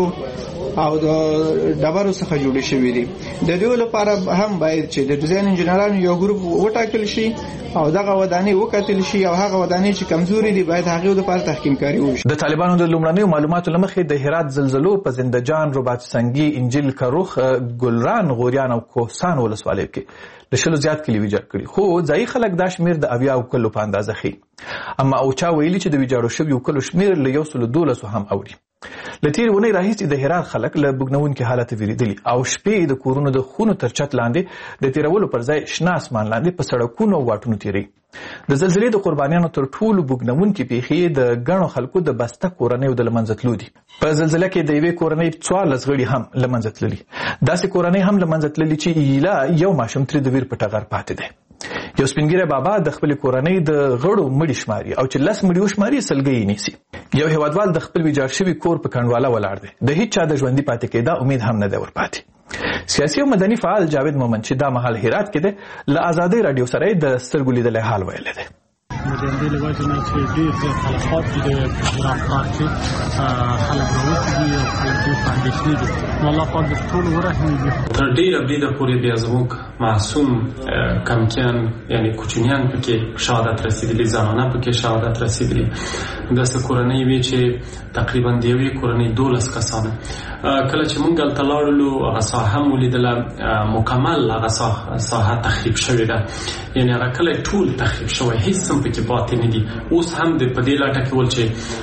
خټو او د ډبرو څخه جوړې شوي دي. د دې لپاره هم باید چې د ډیزاین انجینرانو یو ګروپ وټاکل شي او دغه ودانۍ وکتل شي او هغه ودانۍ چې کمزوري دي باید هغې لپاره تحکیم کاري وشي. د طالبانو د لومړنیو معلوماتو له مخې د هرات زلزلو په زندهجان، رباط سنگي، انجیل کروخ، ګلران، غوریان او کوهستان ولسوالیو کې د شلو زیات کلي ویجاړ کړي، خو ځایي خلک دا شمېر د اویاو کلو په اندازه ښیي. اما اوچا ویلي چې د ویجاړو شویو کلو شمېر له یو سلو دولسو هم اوړي. له تېرې اونۍ راهیسې د هرات خلک له بوږنوونکي حالته ویرېدلي او شپې د کورونو د خونو تر چت لاندې د تېرولو پر ځای شنه اسمان لاندې په سړکونو او واټونو تېروي. د زلزلې د قربانیانو تر ټولو بوږنوونکي پیښې د ګڼو خلکو د بسته کورنیو د له منځه تلو دي. په زلزله کې د یوې کورنۍ څوارلس غړي هم له منځه تللي. داسې کورنۍ هم له منځه تللي چې ایله یو ماشوم ترې د ویر په ټغر پاتې دی. یو سپینګیری بابا د خپل کورنۍ د غړو مړي شماري او چې لس مړي وشماري سلګۍ نیسي. یو هیوادوال د خپل ویجاړ شوي کور په کنډواله ولاړ دی. د هیڅ چا د ژوندي پاتې کېدا امید هم نه دی ورپاتې. سیاسي او مدني فعال جاوید مومند چې دا مهال هرات کې دی له آزادۍ راډیو سره د سترګو لیدلی حال ویلی دی. د همدې له وجې نه چې ډېر زیات تلفات دي د هرات ښار کې خلک راوتي دي او خلک ډېر په اندېښنې دي. نو الله پاک د ټولو ورحمېږي. تر ډېره بریده پورې بیا زموږ معصوم کمکیان یعنې کوچنیان پکې شهادت رسېدلي، زنانه پکې شهادت رسېدلي. داسې کورنۍ وې چې تقریبا د یوې کورنۍ دولس کسانه. کله چې موږ هلته لاړلو هغه ساحه مو لیدله مکمل هغه ساحه تخریب شوې ده، یعنې هغه کلی ټول تخریب شوی، هېڅ هم پکې پاتې نه دي. اوس هم د په دې لټه کې ول چې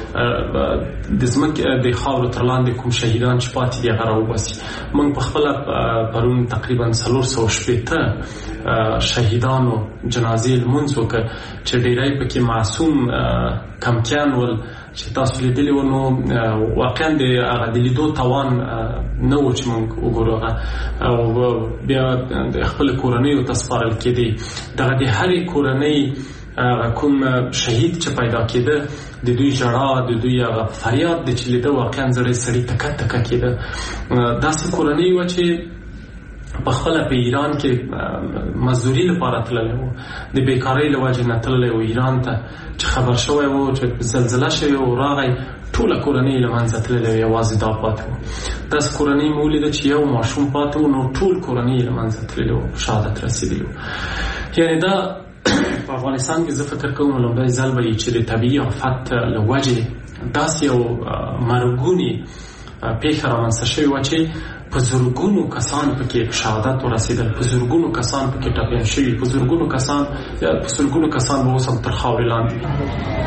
د ځمکې د خاورو تر لاندې کوم شهیدان چې پاتې دي هغه راوباسي. موږ په خپله پرون تقریبا څلور سوه شپېته شهیدانو جنازې لمونځ وکړ چې ډېری پکې معصوم کمکیان ول چې تاسو لیدلی و. نو واقعا د هغه د لیدو توان نه و چې موږ وګورو هغه او بیا د خپل کورنیو ته سپارل کېدی. دغه د هرې کورنۍ کوم شهید چې پیدا کېده د دوی ژړا، د دوی هغه فریاد د چې لیده واقعا زړی سړي تکه تکه کېده. داسې کورنۍ وه چې په خپله په ایران کې مزدوري لپاره تللی و، د بیکارۍ له وجې نه تللی و ایران ته چې خبر شوی و چې زلزله شوې و راغی، ټوله کورنۍ له منځه تللی و، یوازې دا پاتې و. داسې کورنۍ مو ولیده چې یو ماشوم پاتې و، نو ټول کورنۍ له منځه تللی و، شهادت رسېدلي و. یعنې دا په افغانستان کې زه فکر کوم لومړی ځل به وي چې د طبیعي آفت له وجې داسې یو مرګونې پیښه رامنځته شوې وه چې په زرګونو کسان پکې شهادت ورسېدل، په زرګونو کسان پکې ټپیان شوي، په زرګونو کسان په زرګونو کسان به اوس هم تر خاورې لاندې دي.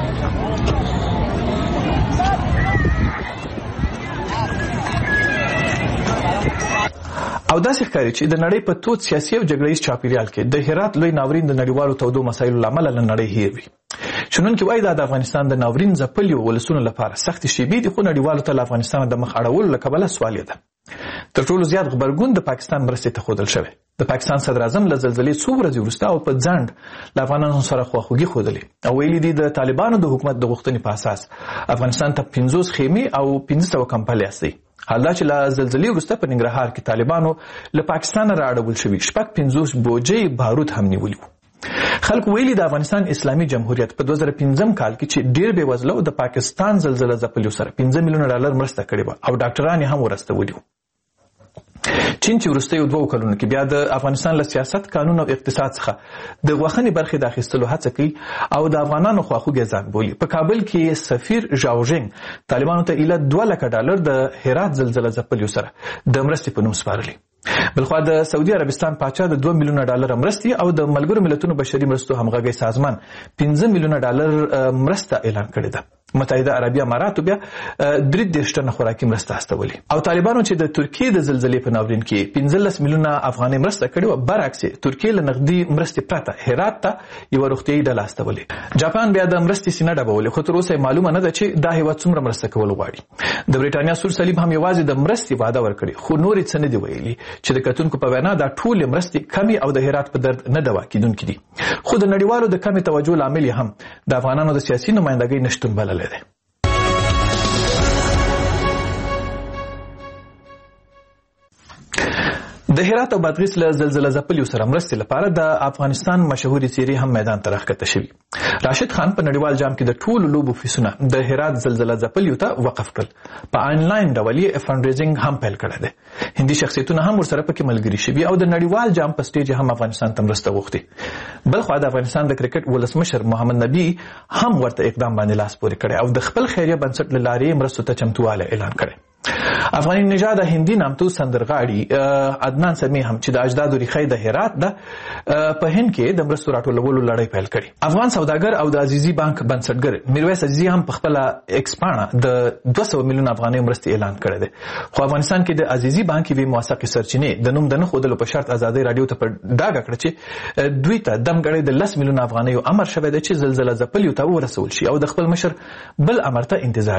او داسې ښکاري چې د نړۍ په تود سیاسي او جګړهیز چاپیریال کې د هرات لوی ناورین د نړیوالو تودو مسایلو له امله له نړۍ هیر وي. شنونکي وایي دا د افغانستان د ناورین ځپلیو ولسونو لپاره سختې شیبې دي، خو نړیوالو ته له افغانستان د مخ اړولو له کبله سوالې ده. تر ټولو زیات غبرګون د پاکستان مرستې ته ښودل شوی. د پاکستان صدر اعظم له زلزلې څو ورځې وروسته او په ځنډ له افغانانو سره خواخوږي ښودلې او ویلي دي د طالبانو د حکومت د غوښتنې په اساس افغانستان ته پنځوس خیمې او پنځه سوه کمپلې استوي. حال دا چې له زلزلې وروسته په ننګرهار کې طالبانو له پاکستانه رااړول شوي شپږ پنځوس بوجۍ بارود هم نیولي وو. خلکو ویلي د افغانستان اسلامي جمهوریت په دوه زره پنځم کال کې چې ډېر بېوزله او د پاکستان زلزله ځپلیو سره پنځه میلیونه ډالر مرسته کړې وه او ډاکټران یې هم ورستولي وو. چین چې وروستیو دوو کلونو کې بیا د افغانستان له سیاست، قانون او اقتصاد څخه د غوښنې برخې د اخیستلو هڅه کوي او د افغانانو خواخوږی ځان بولي. په کابل کې سفیر ژاوژینګ طالبانو ته ایله دوه لکه ډالر د هرات زلزله ځپلیو سره د مرستې په نوم سپارلي. بلخوا د سعودي عربستان پاچا د دوه میلیونه ډالر مرستې او د ملګرو ملتونو بشري مرستو همغږی سازمان پنځه میلیونه ډالر مرسته اعلان کړې ده. متحده عربي اماراتو بیا درې دېرش ټنه خوراکي مرسته استولې او طالبانو چې د ترکیې د زلزلې په ناورین کې پنځلس میلیونه افغانۍ مرسته کړې وه، برعکس ترکیې له نغدي مرستې پرته هرات ته یوه روغتیایي ډله استولې. جاپان بیا د مرستې سینه ډبولې، خو تر اوسه معلومه نه ده چې دا هیواد څومره مرسته کول غواړي. د برېټانیا سور صلیب هم یوازې د مرستې وعده ورکړې، خو نورې څه نه دي ویلي چې د کتونکو په وینا دا ټولې مرستې کمې او د هرات په درد نه دوا کیدونکي دي. خو د نړیوالو د کمې توجه لامل یې هم د افغانانو د سیاسي نمایندګۍ نشتون بللی دی. د هرات او بادغیس له زلزله ځپلیو سره مرستې لپاره د افغانستان مشهورې څېرې هم میدان ته راښکته شوي. راشد خان په نړیوال جام کې د ټولو لوبو فیسونه د هرات زلزله ځپلیو ته وقف کړل. په آنلاین ډول یې فنډریزینګ هم پیل کړی دی. هندي شخصیتونه هم ورسره پکې ملګري شوي او د نړیوال جام په سټیج هم افغانستان ته مرسته غوښتې. بلخوا د افغانستان د کرکټ ولسمشر محمد نبي هم ورته اقدام باندې لاس پورې کړی او د خپل خیریه بنسټ له لارې مرستو ته چمتووالی اعلان کړی. افغاني نژاده هندي نامتو سندرغاړي عدنان سمیع هم چې د اجدادو ریښه د هرات ده په هند کې د مرستو راټولولو لړۍ پیل کړي. افغان سوداګر او د عزیزي بانک بنسټګر میرویس عزیزي هم په خپله ایکس پاڼه د دوه سوه میلیونه افغانۍ مرستې اعلان کړی دی. خو افغانستان کې د عزیزي بانک یوې موثقې سرچینې د نوم د نه ښودلو په شرط ازادۍ راډیو ته په ډاګه کړه چې دوی ته دمګړی د لس میلیونه افغانیو امر شوی دی چې زلزله ځپلیو ته ورسول شي او د خپل مشر بل امر ته انتظار دي.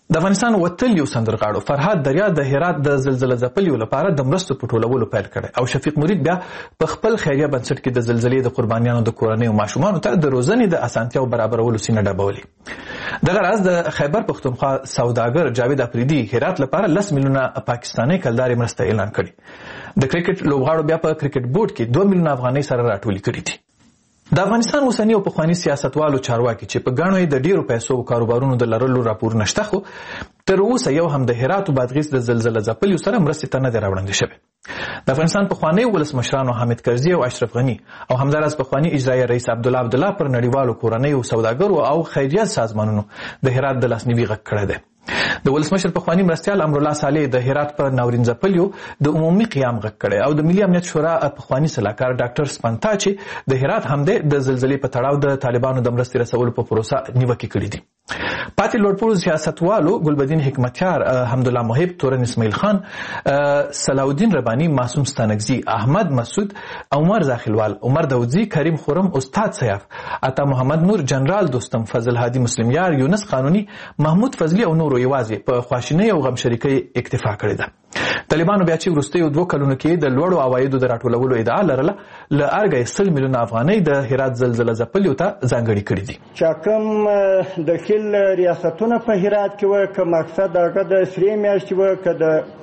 د افغانستان وتل یو سندرغاړو فرهاد دریا د هرات د زلزلې ځپلیو لپاره د مرستو په ټولولو پیل کړی او شفیق مرید بیا په خپل خیریه بنسټ کې د زلزلې د قربانیانو د کورنیو ماشومانو ته د روزنې د اسانتیاو برابرولو سینه ډبولې. دغه راز د خیبر پښتونخوا سوداګر جاوید افریدي هرات لپاره لس میلیونه پاکستاني کلدارې مرسته اعلان کړي. د کرکټ لوبغاړو بیا په کرکټ بورډ کې دوه میلیونه افغانۍ سره راټولې کړي دي. د افغانستان اوسنی او پخواني سیاستوالو چارواکي چې په ګڼو یې د ډیرو پیسو او کاروبارونو د لرلو راپور نشته خو تر اوسه یو هم د هرات او بادغیس د زلزلې ځپلیو سره مرستې ته نه دی راوړاندې شوی. د افغانستان پخواني ولسمشرانو حامد کرزي او اشرف غني او همداراز پخواني اجرایي رئیس عبدالله عبدالله پر نړیوالو کورنیو سوداګرو او خیریه سازمانونو د هرات د لاسنیوي غږ کړی دی. د ولسمشر پخواني مرستیال امرالله صالح د هرات په ناورین ځپلیو د عمومي قیام غږ کړی او د ملي امنیت شورا پخواني سلاکار ډاکټر سپنتا چې د هرات همدې د زلزلې په تړاو د طالبانو د مرستې رسولو په پروسه نیوکې کړې دي. پاتې لوړپوړو سیاستوالو ګلبدین حکمتیار، حمدالله محب، تورن اسماعیل خان، صلاح الدین رباني، معصوم ستانکزي، احمد مسعود، عمر زاخلوال، عمر داودزي، کریم خورم، استاد سیاف، عطا محمد نور، جنرال دوستم، فضل هادي مسلم یار، یونس قانوني، محمود فضلي او نورو یوازې په خواشینۍ او غمشریکۍ اکتفا کړې ده. طالبانو بیا چې وروستیو دوه کلونو کې د لوړو عوایدو د راټولولو ادعا لرله له ارګه سل میلیونه افغانۍ د هرات زلزلې ځپلیو ته ځانګړي کړي دي. چې کوم دخیل ریاستونه په هرات کې وه که مقصد هغه د سرې میاشتې وه که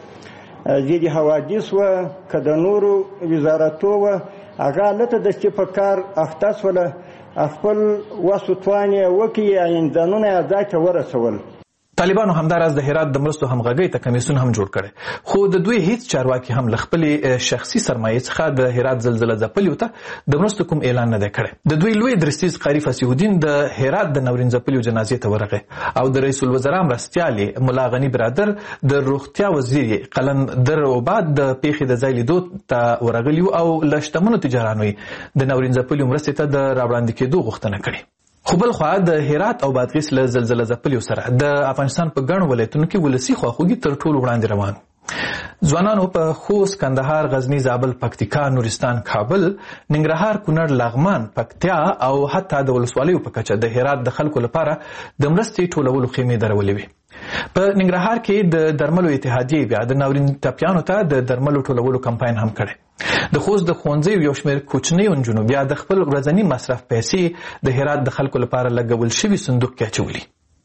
د ضد حوادث وه که د نورو وزارتو وه هغه هلته د چې په کار اخته سوله خپل وس و توان یې وکړي یا انځانونه یې ځای ته ورسول. طالبانو همداراز د هرات د مرستو همغږۍ ته کمیسیون هم جوړ کړی خو د دوی هیڅ چارواکي هم له خپلې شخصي سرمایې څخه د هرات زلزلې ځپلیو ته د مرستو کوم اعلان نه دی کړی. د دوی لوی درستیز قاری فصیح الدین د هرات د ناورین ځپلیو جنازې ته ورغی او د رئیس الوزرا مرستیال ملا غني برادر د روغتیا وزیر قلندر عباد د پیښې د ځای لیدو ته ورغلیو او له شتمنو تجارانو د ناورین ځپلیو مرستې ته د راوړاندې کېدو غوښتنه کړې. خو بل خوا د هرات او بادغیس له زلزلې ځپلیو سره د افغانستان په ګڼو ولایتونو کې ولسي خواخوږي تر ټولو وړاندې روان. ځوانانو په خوست، کندهار، غزني، زابل، پکتیکا، نورستان، کابل، ننګرهار، کونړ، لغمان، پکتیا او حتی د ولسوالیو په کچه د هرات د خلکو لپاره د مرستې ټولولو خیمې درولې وي. په ننګرهار کې د درملو اتحادیې بیا د ناورین ټپیانو ته د درملو ټولولو کمپاین هم کړی. د خوست د ښوونځیو یو شمېر کوچنیو نجونو بیا د خپل ورځني مصرف پیسې د هرات د خلکو لپاره لګول شوي صندوق کې اچولي.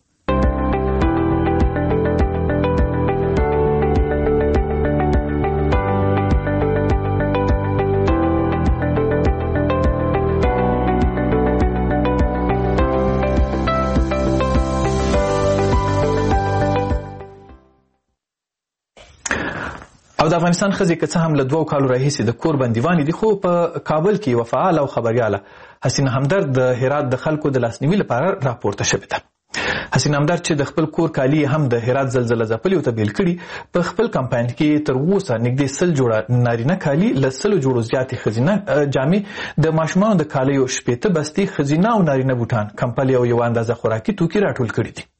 او د افغانستان ښځې که څه هم له دوو کالو راهیسې د کور بندیوانې دي خو په کابل کې یوه فعاله او خبریاله حسینه همدرد د هرات د خلکو د لاسنیوي لپاره راپورته شوې ده. حسینه همدرد چې د خپل کور کالي هم د هرات زلزلې ځپلیو ته بیل کړي په خپل کمپاین کې تر اوسه نږدې سل جوړه نارینه کالي له سلو جوړو زیاتې ښځینه جامې د ماشومانو د کالیو شپېته بستې ښځینه او نارینه بوټان کمپلې او یوه اندازه خوراکي توکي راټول کړي دي.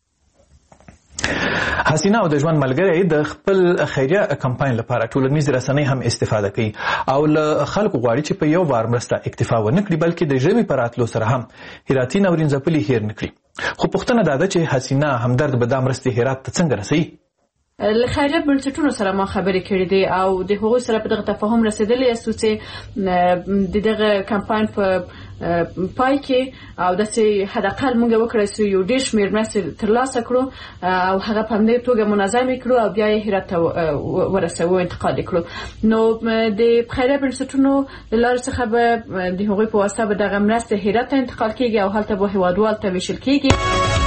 حسینه او د ژوند ملګری د خپل خیریه کمپاین لپاره ټولنیزې رسنۍ هم استفاده کوي او له خلکو غواړي چې په یو وار مرسته اکتفا ونه کړي بلکې د ژمي په راتلو سره هم هراتي ناورین ځپلي هیر نه کړي. خو پوښتنه دا ده چې حسینه همدرد به دا مرستې هرات ته څنګه رسوي؟ له خیریه بنسټونو سره ما خبرې کړې دي او د هغوی سره په دغه تفاهم رسېدلی یاستو چې د دغه کمپاین په پای کې او داسې حداقل موږ وکړی سو یو ډېر شمېر مرستې ترلاسه کړو او هغه په همدې توګه منظم یې کړو او بیا یې هرات ته ورسوو انتقال یې کړو. نو د خیریه بنسټونو له لارې څخه به د هغوی په واسطه به دغه مرستې هرات ته انتقال کېږي او هلته به هېوادوالو ته ویشل کېږي.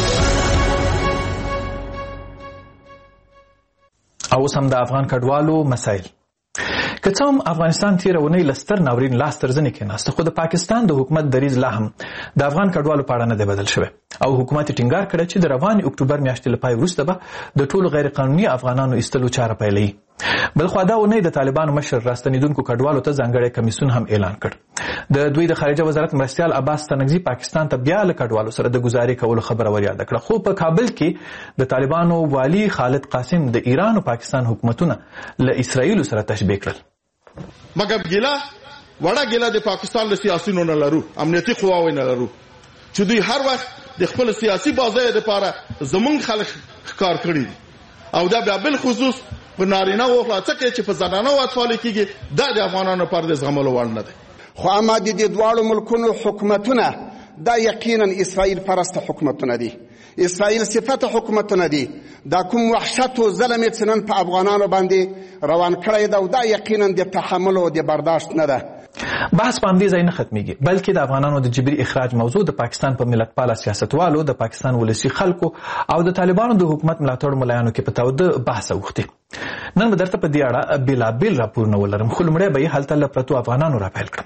او اوس هم د افغان کډوالو مسایل. که څه هم افغانستان تېره اونۍ له ستر ناورین لاس تر زنې کېناسته خو د پاکستان د حکومت دریځ لا هم د افغان کډوالو په اړه نه دی بدل شوی او حکومت یې ټینګار کړی چې د روانې اکتوبر میاشتې له پای وروسته به د ټولو غیر قانوني افغانانو ایستلو چاره پیلوي. بلخوا دا اونۍ د طالبانو مشر راستنیدونکو کډوالو ته ځانګړی کمیسیون هم اعلان کړ. د دوی د خارجه وزارت مرستیال عباس ستانکزي پاکستان ته بیا له کډوالو سره د ګزارې کولو خبره وریاده کړه خو په کابل کې د طالبانو والي خالد قاسم د ایران او پاکستان حکومتونه له اسرائیل سره تشبیه کړل. مګر ګیلا وړه ګیلا د پاکستان له سیاسيونو نه لرو، امنیتي قواوو نه لرو چې دوی هر وخت د خپل سیاسي بازۍ لپاره زمونږ خلک کار کړي دي او دا بیا بل خصوص په نارینه او څه چې په زنانه او اطفال کېږي دا د افغانانو لپاره د زغملو وړ نه دی. خو اما د دې دواړو ملکونو حکومتونه دا یقینا اسرائیل پرسته حکومتونه دي، اسرائیل صفته حکومتونه دي. دا کوم وحشت او ظلم چې نن په افغانانو باندې روان کړی دا او دا یقینا د تحمل او د برداشت نه ده. بحث په همدې ځای نه ختمیږي بلکې د افغانانو د جبري اخراج موضوع د پاکستان په ملتپاله سیاستوالو، د پاکستان ولسي خلکو او د طالبانو د حکومت ملاتړ ملایانو کې په تاوده بحث اوښتي. نن به درته په دې اړه بېلابېل راپورونه ولرم خو لومړی به یې هلته له پرتو افغانانو راپیل کړم.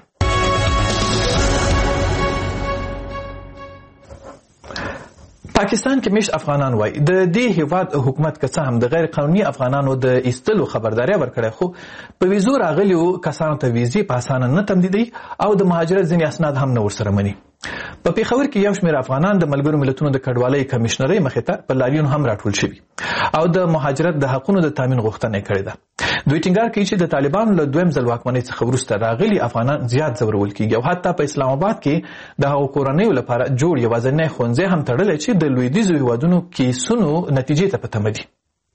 پاکستان کې مشت افغانان وای د دې هیواد حکومت که څه هم د غیر قانوني افغانانو د ایستلو خبرداري ورکړې خو په ویزو راغلیو کسانو ته ویزې په اسانه نه تمدیدوي او د مهاجرت ځینې اسناد هم نه ورسره مني. په پیښور کې یو شمېر افغانان د ملګرو ملتونو د کډوالۍ کمیشنرۍ مخې ته په لاریون هم راټول شوي او د مهاجرت د حقونو د تامین غوښتنه یې کړې ده. دوی ټینګار کوي چې د طالبانو له دویم ځل واکمنۍ څخه وروسته راغلي افغانان زیات ځورول کېږي او حتی په اسلام آباد کې د هغو کورنیو لپاره جوړ یوازینی ښوونځی هم تړلی چې د لویدیځو هیوادونو کیسونو نتیجې ته په تمه دي.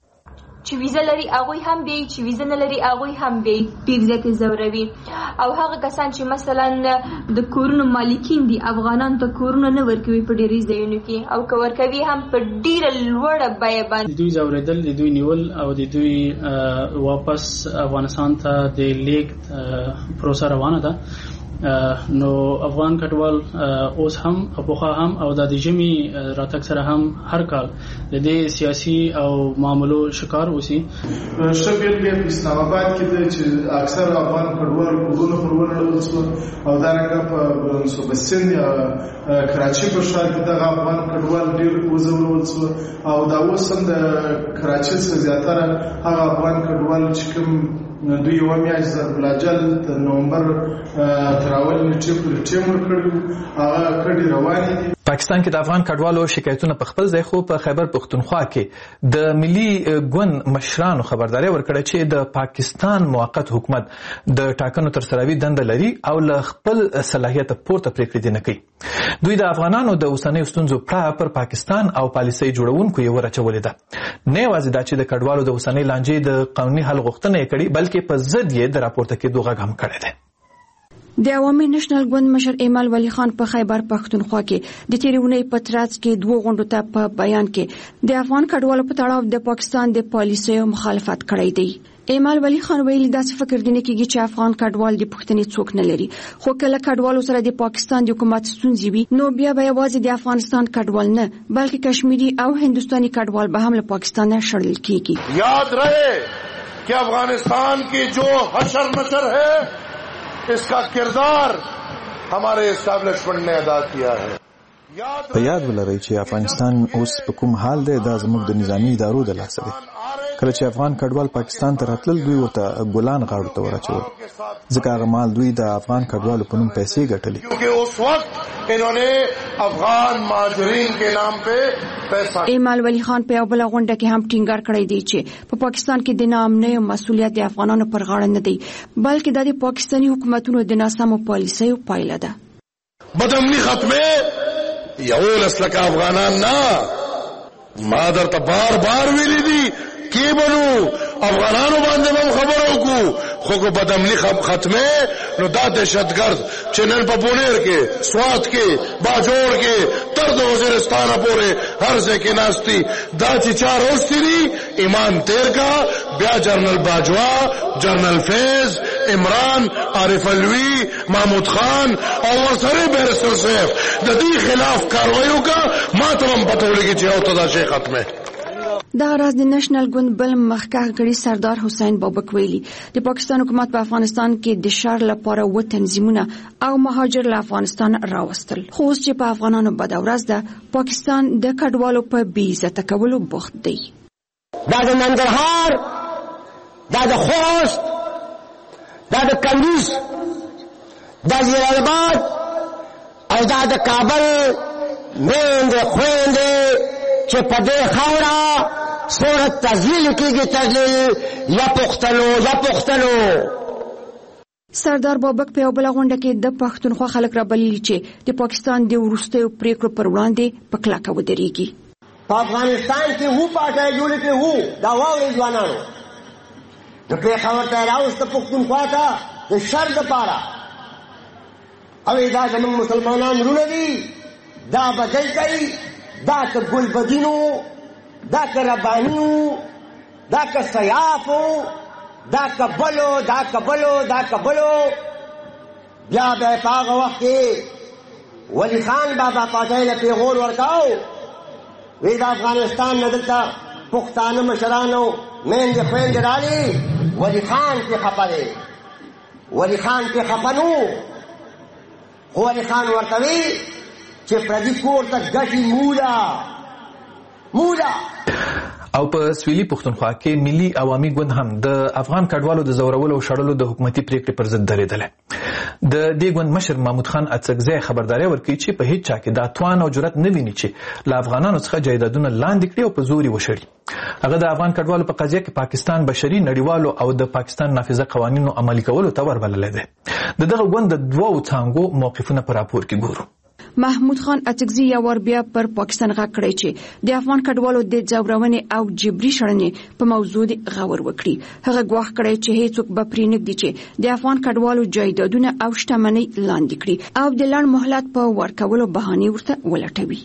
چې ویزه لري هغوی هم دی، چې ویزه نه لري هغوی هم دی، ډېر زیات یې ځوروي. او هغه کسان چې مثلا د کورونو مالکین دي افغانانو ته کورونه نه ورکوي په ډېرې ځایونو کې او که ورکوي هم په ډېره لوړه بیه باندې. د دوی ځورېدل، د دوی نیول او د دوی واپس افغانستان ته د لیږد پروسه روانه ده. نو افغان کډوال اوس هم او پخوا هم او د ژمي راتګ سره هم هر کال د دې سیاسي او معاملو شکار اوسي. ښه بېلګې په اسلام آباد کې ده چې اکثر افغان کډوال کورونه پر ونړول شول او دارنګه په منصوبه سند یا کراچي په ښار کې دغه افغان کډوال ډېر وځورول شول او دا اوس هم د کراچي څخه زیاتره هغه افغان کډوال چې کوم دوی یوه میاشت ضربالاجل د نومبر تر اول نیټې پورې ټیم ورکړی هغه کډې روانې دي. پاکستان کې د افغان کډوالو شکایتونه په خپل ځای خو په خیبر پښتونخوا کې د ملي ګوند مشرانو خبرداري ورکړه چې د پاکستان موقت حکومت د ټاکنو ترسروي دنده لري او له خپل صلاحیت پورته پریکړې دي نه کوي. دوی د افغانانو د اوسنیو ستونزو پړه پر پاکستان او پالیسۍ جوړونکو یې ورچولې ده. نه یوازې دا چې د کډوالو د اوسنۍ لانجې د قانوني حل غوښتنه یې کړې بلکې په ضد یې د راپورته کېدو غږ هم کړی دی. د عوامي نېشنل ګوند مشر ایمل ولی خان په خیبر پښتونخوا کې د تېرې اونۍ په ترڅ کې دوه غونډو ته په بیان کې د افغان کډوالو په تړاو د پاکستان د پالیسیو مخالفت کړی دی. ایمل ولی خان ویلي داسې فکر دی نه کېږي چې افغان کډوال د پوښتنې څوک نه لري خو کله کډوالو سره د پاکستان د حکومت ستونزې وي نو بیا به یوازې د افغانستان کډوال نه بلکې کشمیری او هندوستاني کډوال به هم له پاکستان نه شړل کېږي. یاد رہے کہ افغانستان کی جو حشر نشر ہے اس کا کردار ہمارے اسٹیبلشمنٹ نے ادا کیا ہے. په یاد ولرئ چې افغانستان اوس په کوم حال دی دا زموږ د نظامی ادارو د لاسه دی. کله چې افغان کډوال پاکستان ته راتلل دوی ورته ګلان غاړو ته ورچول ځکه هغه مال دوی د افغان کډوالو په نوم پیسې ګټلې. کیونکہ اس وقت انہوں نے افغان مهاجرین کے نام پہ پیسہ. ایمل ولی خان په یو بل غونډه کې هم ټینګار کړی دی چې په پاکستان کې د ناامنۍ مسؤلیت د افغانانو پر غاړه نه دی بلکې د پاکستاني حکومتونو د ناسمو پالیسیو پایله ده. بدامنی ختمه یولس لک افغانان نه ما درته بار بار ویلي دي کې بنو افغانانو باندې هم خبرو کو خو کو بدامنی ختمه نو دا دهشتګرد چې نن په بونیر کې سوات کې باجوړ کې تر د وزیرستان پورې هر ځای کې ناشتي دا چې چار اوستري ایمان تیر کا بیا جنرل باجوا جنرل فیض عمران عارف الوی محمود خان او ورسره بیرستر صاحب د دې خلاف کاروایو کا ما ته هم پته ولګي چې او تدا شي ختمه. دا راز د نېشنل ګوند بل مخکښ غړي سردار حسین بابک ویلي د پاکستان حکومت په افغانستان کې د شر لپاره و تنظیمونه او مهاجر له افغانستان راوستل خو اوس چې په افغانانو بد ورځ ده پاکستان د کډوالو په بې عزته کولو بوخت دی. دا د ننګرهار دا د خوست دا د کندوز دا د جلال آباد او دا د کابل میندې خویندې چې په دې خاوره صورت تذلیل کېږي تذلیل یا پښتنو یا پښتنو سردار بابک په یو بل غونډه کې د پښتونخوا خلک رابللي چې د پاکستان د وروستیو پریکړو پر وړاندې په کلکه ودرېږي. په افغانستان کې هو پاټای جوړ کې هو دا واوري ځوانانو د پېښور ته راوست پښتونخوا ته د شر د پاره او دا زموږ مسلمانان رونه دي دا بدل کوي دا که ګلبدینو دا که ربانیو دا که سیافو دا کبلو دا کبلو دا کبلو بیا به په هغه وخت کې ولی خان بابا پاټای له پیغور ورکاو وی د افغانستان نه دلته پښتانه مشرانو میندې خویندې رالي ولی خان پې خفه دی ولی خان پې خفه نو خو ولی خان ورته وی چې پردي کور ته ګټي مولا مولا. او په سویلي پښتونخوا کې ملي عوامي ګوند هم د افغان کډوالو د زورولو او شړلو د حکومتي پریکړې پر ضد درېدلی. د دې ګوند مشر محمود خان اڅکزی خبرداری ورکوي چې په هیڅ چا کې دا توان او جرأت نه ویني چې له افغانانو څخه جایدادونه لاندې کړي او په زور یې وشړي. هغه د افغان کډوالو په قضیه کې پاکستان بشري نړیوالو او د پاکستان نافذه قوانینو عملي کولو ته وربللی دی. د دغه ګوند د دوو څانګو موقفونه په راپور کې ګورو. محمود خان اڅکزي یو ور بیا پر پاکستان غږ کړی چې د افغان کډوالو د ځورونې او جبري شړنې په موضوع غور وکړي. هغه ګواښ کړی چې هیڅوک به پرې نږدي چې د افغان کډوالو جایدادونه او شتمنۍ لاندې کړي او د لړ مهلت په ورکولو بهانې ورته ولټوي.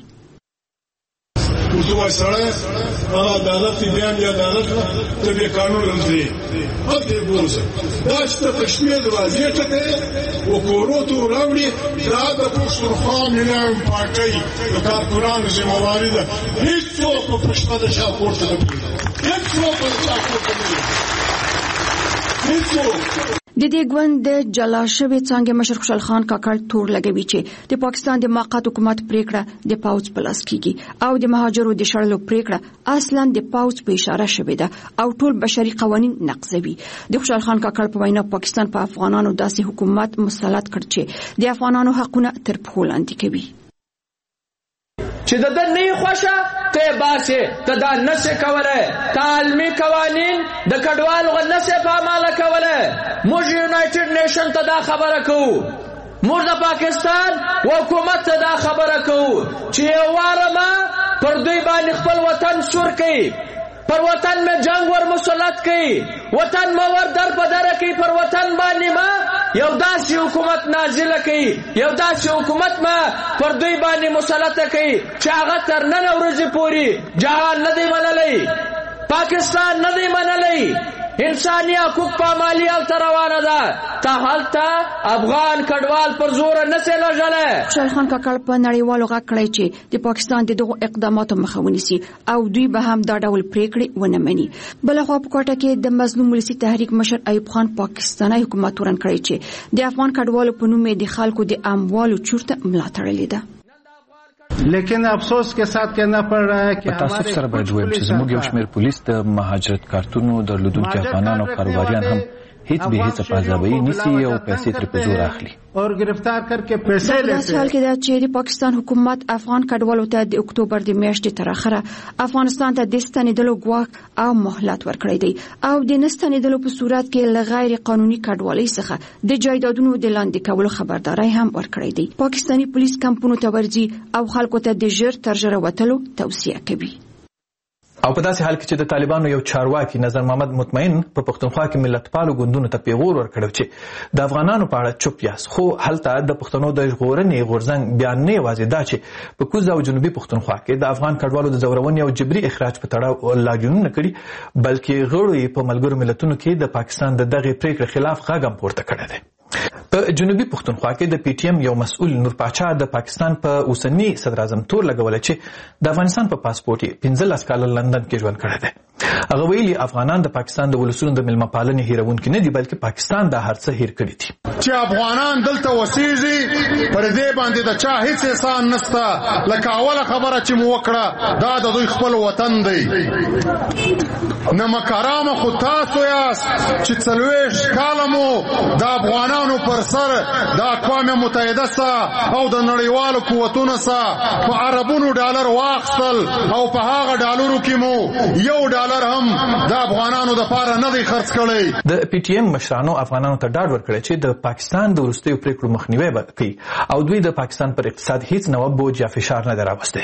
اردو سره هغه عدالت دی بیا عدالت ته به قانون لري هغه بوزه دا چې کشمیر راځي ته او کورو ته راوړي دا د پښتونخوا ملي پارټي د کارکونانو ذمہواری ده. هیڅ په پښتو د شاپور ته نه هیڅ په شاپور ته نه هیڅ. د دې ګوند د جلا شوې څانګې مشر خوشحال خان کاکړ تور لګوي چې د پاکستان د موقت حکومت پریکړه د پاوڅ په لاس کېږي او د مهاجرو د شړلو پریکړه اصلا د پاوڅ په اشاره شوې ده او ټول بشري قوانین نقضوي. د خوشحال خان کاکړ په وینا پاکستان په افغانانو داسې حکومت مسلط کړ چې د افغانانو حقونه تر پښو لاندې کوي. چې د د نه خوښه ته باسه ته دا نشه کوله تعلیمي قوانین د کډوالو غ نشه په عمله کوله. موږ یونایټډ نیشن ته دا خبره کوو موږ د پاکستان حکومت ته دا خبره کوو چې یو واره ما پر دوی باندې خپل وطن سور کړي پر وطن میں جنگ ور مسلط کړي وطن ما ور در په در کړي پر وطن باندې ما یو داسې حکومت نازل کړي یو داسې حکومت ما پر دوی باندې مسلط کړي چې هغه تر نن ورځې پورې جهان نه دی منلی پاکستان نه دی منلی انساني حقوق پامالي الته روانه ده تا هلته افغان کډوال پر زور نه سي لږله. خوشحال خان کاکړ په نړیوالو غږ کړی چې د پاکستان د دغو اقداماتو مخه ونیسي او دوی به هم دا ډول پریکړې ونه مني. بلخوا په کوټه کې د مظلوم ولسي تحریک مشر ایوب خان پاکستاني حکومت ورن کړی چې د افغان کډوالو په نوم د خلکو د اموالو چورته ملا تړلې ده. لیکن افسوس के साथ कहना पड़ रहा है कि تاسف سره باید ووایم چې زموږ یو شمېر پولیس د مهاجرت کارتونو درلودونکي افغانان او کاروباریان هم هیڅ به هیڅ پازابۍ نیسي او پیسې ترې په زور اخلي اور گرفتار کرके پیسې لیتے. حال کې دا چې د پاکستان حکومت افغان کډوالو ته د اکتوبر د میاشتې تر اخره افغانستان ته د ستنېدلو ګواښ او مهلت ورکړی دی او د نستنېدلو په صورت کې له غیر قانوني کډوالۍ څخه د جایدادونو د لاندې کولو خبرداري هم ورکړی دی. پاکستاني پولیس کمپونو ته ورځي او خلکو ته د ژر تر ژره وتلو توصیه کوي. او په داسې حال کې چې د طالبانو یو چارواکي نظر محمد مطمئن په پښتونخوا کې ملتپالو ګوندونو ته پیغور ورکړو چې د افغانانو په اړه چوپ یاست خو هلته د پښتنو د ژغورنې غورځنګ بیان نه یوازې دا چې په کوزه او جنوبي پښتونخوا کې د افغان کډوالو د ځورونې او جبري اخراج په تړاو لاجونونه کړي بلکې غړو یې په ملګرو ملتونو کې د پاکستان د دغې پریکړې خلاف غږ هم پورته کړی دی. په جنوبي پښتونخوا کې د پی ټی ایم یو مسؤل نور پاچا د پاکستان په اوسنی صدر اعظم تور لګولې چې د افغانستان په پاسپورت یې پنځلس کاله لندن کې ژوند کړی دی. هغه ویلي افغانان د پاکستان د ولسونو د مېلمه پالنې هیرونکي نه دي بلکې پاکستان دا هر څه هیر کړي دي. چې افغانان دلته وسیږي پر دې باندې د چا هیڅ احسان نشته. لکه اوله خبره چې مو وکړه دا د دوی خپل وطن دی. نه مکرامه خو تاسو یاست چې څلوېښت کاله مو د افغانانو افغانانو پر سر د اقوام متحده سره او د نړیوالو قوتونو سره په عربونو ډالر واخیستل او په هغه ډالرو کې مو یو ډالر هم د افغانانو د پاره نه دی خرڅ کړی. د پی ټی ایم مشرانو افغانانو ته ډاډ ورکړی چې د پاکستان د وروستیو پریکړو مخنیوی به کوي او دوی د پاکستان پر اقتصاد هیڅ نوع بوج یا فشار نه دی راوستی.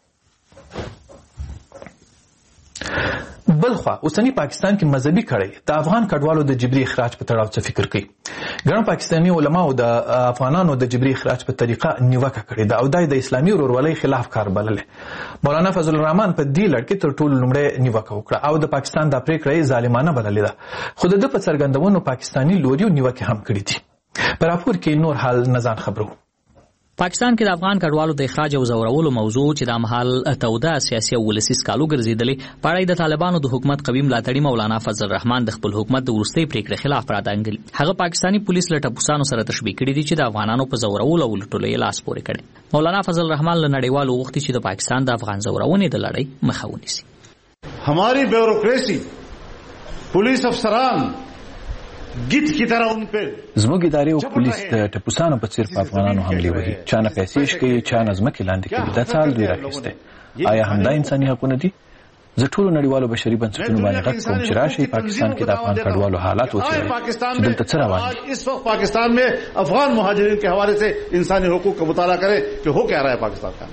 بلخوا اوسنی پاکستان کې مذهبي کړۍ د افغان کډوالو د جبري اخراج په تړاو څه فکر کوي. ګڼو پاکستاني علماو د افغانانو د جبري اخراج په طریقه نیوکه کړې ده او دا د اسلامي ورورولۍ خلاف کار بللې. مولانا فضل الرحمن په دې لړ کې تر ټولو لومړی نیوکه وکړه او د پاکستان دا پریکړه ظالمانه بللې ده، خو د ده په څرګندونو پاکستاني لوریو نیوکې هم کړې دي. په راپور کې نور حال نزان خبرو. پاکستان کې د افغان کډوالو د اخراج او زورولو موضوع چې د مهال توده سیاسي او ولسي سکالو ګرځېدلې، په اړه د طالبانو د حکومت قوي ملاتړي مولانا فضل الرحمن د خپل حکومت د وروستۍ پریکړې خلاف پرادانګل. هغه پاکستاني پولیس له ټپوسانو سره تشبیه کړي دي چې د افغانانو په زورولو او لوټولو یې لاس پورې کړي. مولانا فضل الرحمن له نړیوالو غوښتي چې د پاکستان د افغان زورونې د لړۍ مخه ونیسي. हमारी ब्यूरोक्रेसी पुलिस अफसरान گیت کی طرح ان پہ زموږ ادارې او پولیس د ټپوسانو په څیر په افغانانو حملې وهي، چا نه پیسې شکوي، چا نه ځمکې لاندې کوي. دا څه حال دوی راخیستی؟ آیا همدا انساني حقونه دي؟ زه ټولو نړیوالو بشري بنسټونو باندې غږ کوم چې راشئ پاکستان کې د افغان کډوالو حالات وڅېړئ چې دلته څه روان دي. اس وقت پاکستان میں افغان مہاجرین کے حوالے سے انسانی حقوق کا مطالعہ کریں کہ ہو کیا رہا ہے پاکستان کا.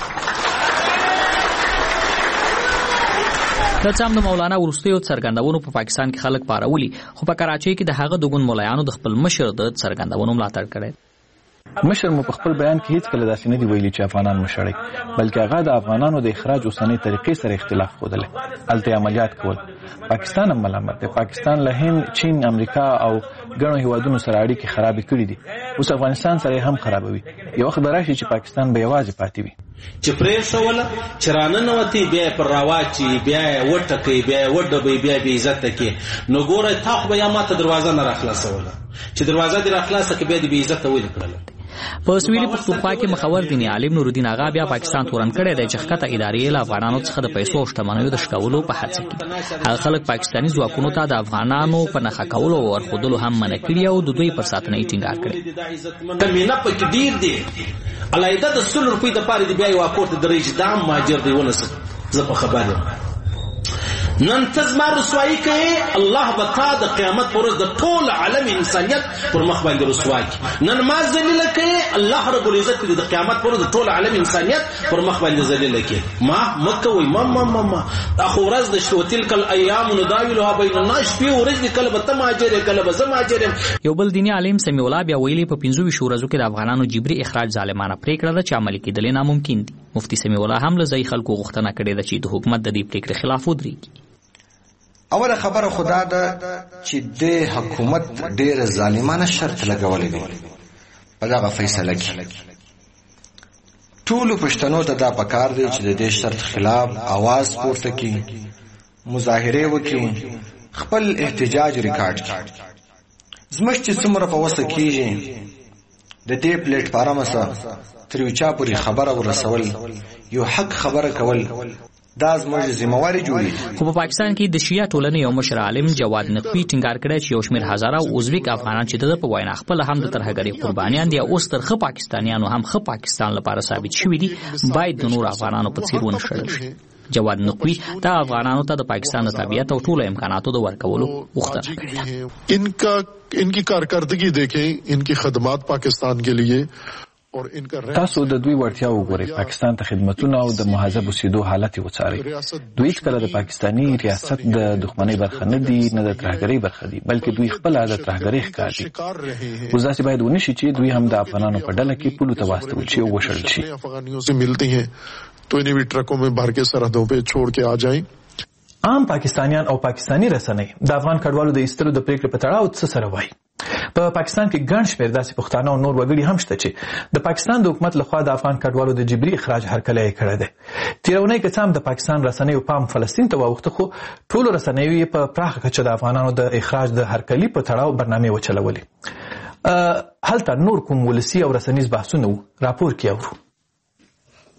د څام د مولانا وروستیو څرګندونو په پاکستان کې خلک پارولي، خو په کراچۍ کې د هغه د ګوند ملایانو د خپل مشر د څرګندونو ملاتړ کړی. مشر مو په خپل بیان کې هیڅ کله داسې نه دی ویلي چې افغانان مشړی، بلکې هغه د افغانانو د اخراج اوسنۍ طریقې سره اختلاف ښودلی. هلته عملیات کول. پاکستان هم ملامت دی. پاکستان له هند، چین، امریکا او ګڼو هیوادونو سره اړیکې خرابې کړي دي. اوس افغانستان سره هم خرابوي. یو وخت به راشي چې پاکستان به یوازې پاتې وي. چې پرېښوله چې راننوتې بیا یې پر راواچي، بیا یې وټکوي، بیا یې وډبوي، بیا یې بې عزته کړي، نو ګوره تا خو به یا ماته دروازه نه راخلاصوله، چې دروازه دې راخلاصه کړې بیا دې بې عزته ولې کړله. په سویلي پښتونخوا کې مخور دیني عالم نورالدین اغا بیا پاکستان تورن کړی دی چې ښکته ادارې له افغانانو څخه د پیسو او شتمنیو د شکولو په هڅه کې. هغه خلک پاکستاني ځواکونو ته د افغانانو په نښه کولو او ورښودلو هم منع کړي او د دوی پر ساتنه یې ټینګار کړی. مینه پکې ډېر دی، علاحده د سلو روپۍ دپاره دې بیا یو اکور ته درېږي چې دا هم مهاجر دی ونسه. زه په خبر یم نن ته زما رسوایي کوې، الله به تا د قیامت پر ورځ د ټول عالم انسانیت پر مخ باندې رسوا کړي. نن ما ذلیله کوې، الله رب العزت دې د قیامت پر ورځ د ټول عالم انسانیت پر مخ باندې ذلیله کړي. ما مه کوئ، ما ما ما ما دا خو ورځ ده چې وتلک الایام نداولها بین الناس، شپې ورځ دي، کله به ته مهاجر یې، کله به زه مهاجر یم. یو بل دیني عالم سمیع الله بیا ویلي په پنځه ویشتو ورځو کې د افغانانو جبري اخراج ظالمانه پریکړه ده چې عملي کېدل ناممکن دي. مفتي سمیع الله هم له ځایي خلکو غوښتنه کړې ده چې د حکومت د دې پریکړې خلاف ودرېږي. اوله خبره خدا ده چې د حکومت ډېر ظالمانه شرط لګولی دی په دغه فیصله کې. ټولو پښتنو ته دا پکار دی چې د دې شرط خلاف आवाज پورته کړي، مظاهرې وکړي، خپل احتجاج ریکارډ کړي. زموږ چې څومره په وسه کېږي د دې پلیټ فارم سره تر یو چا پورې خبره ورسول، یو حق خبره کول، دا زموږ ذمہواري جوړي. خو په پاکستان کې د شیعه ټولنې یو مشر عالم جواد نقوي ټینګار کړی چې یو شمېر هزاره او ازبک افغانان چې د په وینا خپل هم د ترهګرۍ قربانیان دي او اوس تر ښه پاکستانیانو هم ښه پاکستان لپاره ثابت شوي دي، باید د نور افغانانو په څیر ونه شړل شي. جواد نقوي دا افغانانو ته د پاکستان د طبیعت او ټولو امکاناتو د ورکولو غوښتنه کړې ده. ان کا ان کی کارکردگی دیکھیں، ان کی خدمات پاکستان کے لیے. تاسو د دوی وړتیا وګورئ، پاکستان ته خدمتونه او د مهذب اوسېدو حالت یې وڅارئ. دوی هېڅکله د پاکستاني ریاست د دښمنۍ برخه نه دي، نه د ترهګرۍ برخه دي، بلکې دوی خپله د ترهګرۍ ښکار دي. اوس داسې باید ونه شي چې دوی هم د افغانانو په ډله کې پولو ته واستول شي او وشړل شي. تو انہیں بھی ٹرکوں میں بھر کے سرحدوں پہ چھوڑ کے آ جائیں. عام پاکستانیان او پاکستاني رسنۍ د افغان کډوالو د ایستلو د پریکړې په تړاو څه سره وایي. په پاکستان کې ګڼ شمېر داسې پښتانه او نور وګړي هم شته چې د پاکستان د حکومت لخوا د افغان کډوالو د جبري اخراج هرکلی یې کړی دی. تېره اونۍ که څه هم د پاکستان رسنیو پام فلسطین ته واوښته، خو ټولو رسنیو یې په پراخه کچه د افغانانو د اخراج د هرکلي په تړاو برنامې وچلولې. هلته نور کوم ولسي او رسنیز بحثونه وو، راپور کې اورو.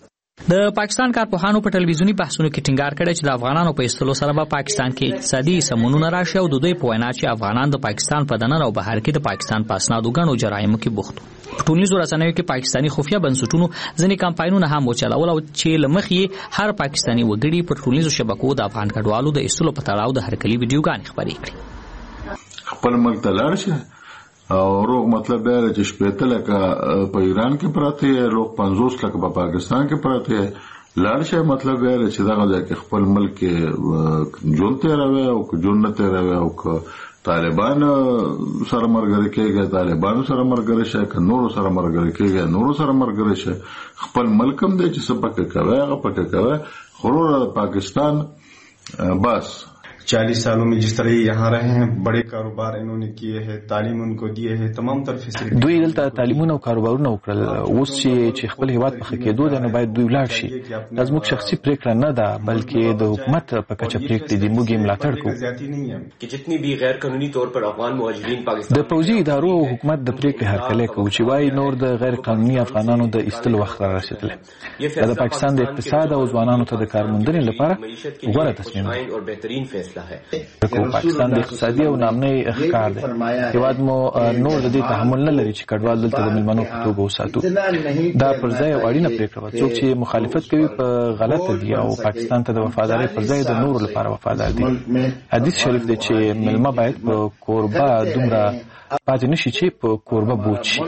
د پاکستان کارپوهانو په ټلویزیوني بحثونو کې ټینګار کړی چې د افغانانو په ایستلو سره به پاکستان کې اقتصادي سمونونه راشي او د دوی په وینا چې افغانان د پاکستان په دننه او بهر کې د پاکستان په اسنادو ګڼو جرایمو کې بوخت وو. په ټولنیزو رسنیو کې پاکستاني خفیه بنسټونو ځینې کمپاینونه هم وچلول او چې له مخې هر پاکستاني وګړي په ټولنیزو شبکو د افغان کډوالو د ایستلو په تړاو د هرکلي ویډیوګانې خپرې کړې. خپل ملک ته لاړ شي او روغ مطلب دا چې شپېته لکه په ایران کې پراته یې، روغ پنځوس لکه په پاکستان کې پراته یې، لاړ شي مطلب دا چې دغه ځای کې خپل ملک کې ژوند تېروي او که ژوند نه تېروي او که طالبان سره ملګري کېږي طالبانو سره ملګري شي، که نورو سره ملګري کېږي نورو سره ملګري شي. خپل ملک هم دی چې څه پکې کوي هغه پکې کوي. غرور پاکستان بس चालीस सालों में जिस तरह यहाँ रहे हैं, बड़े कारोबार इन्होंने किए हैं, तालीम उनको दिए है, तमाम तर फैसिलिटी دوی دلته تعلیمونه او کاروبارونه وکړل. اوس چې چې خپل هیواد په خکېدو ده نو باید دوی ولاړ شي. دا زموږ شخصي پریکړه نه ده بلکې د حکومت په کچه پریکړې دي. موږ یې ملاتړ کوو. कि जितनी भी गैर कानूनी तौर पर अफगान मुहाजिरीन पाकिस्तान د پوځي ادارو او حکومت د پریکړې هرکلی کوي چې وايي نور د غیر قانوني افغانانو د ایستلو وخت را رسېدلی. دا د پاکستان د اقتصاد او ځوانانو ته د کارموندنې لپاره غوره تصمیم دی. और बेहतरीन फैसला है. پاکستان د اقتصادي او نامنۍ ښکار دی. هیواد مو نور د دې تحمل نه لري چې کډوال دلته د میلمنو په توګه وساتو. دا پر ځای او اړینه پریکړه وه. څوک چې مخالفت کوي په غلطه دي او پاکستان ته د وفادارۍ پر ځای د نورو لپاره وفادار دي. حدیث شریف دی چې میلمه باید په کوربه دومره پاتې نشي چې په کوربه بوج شي.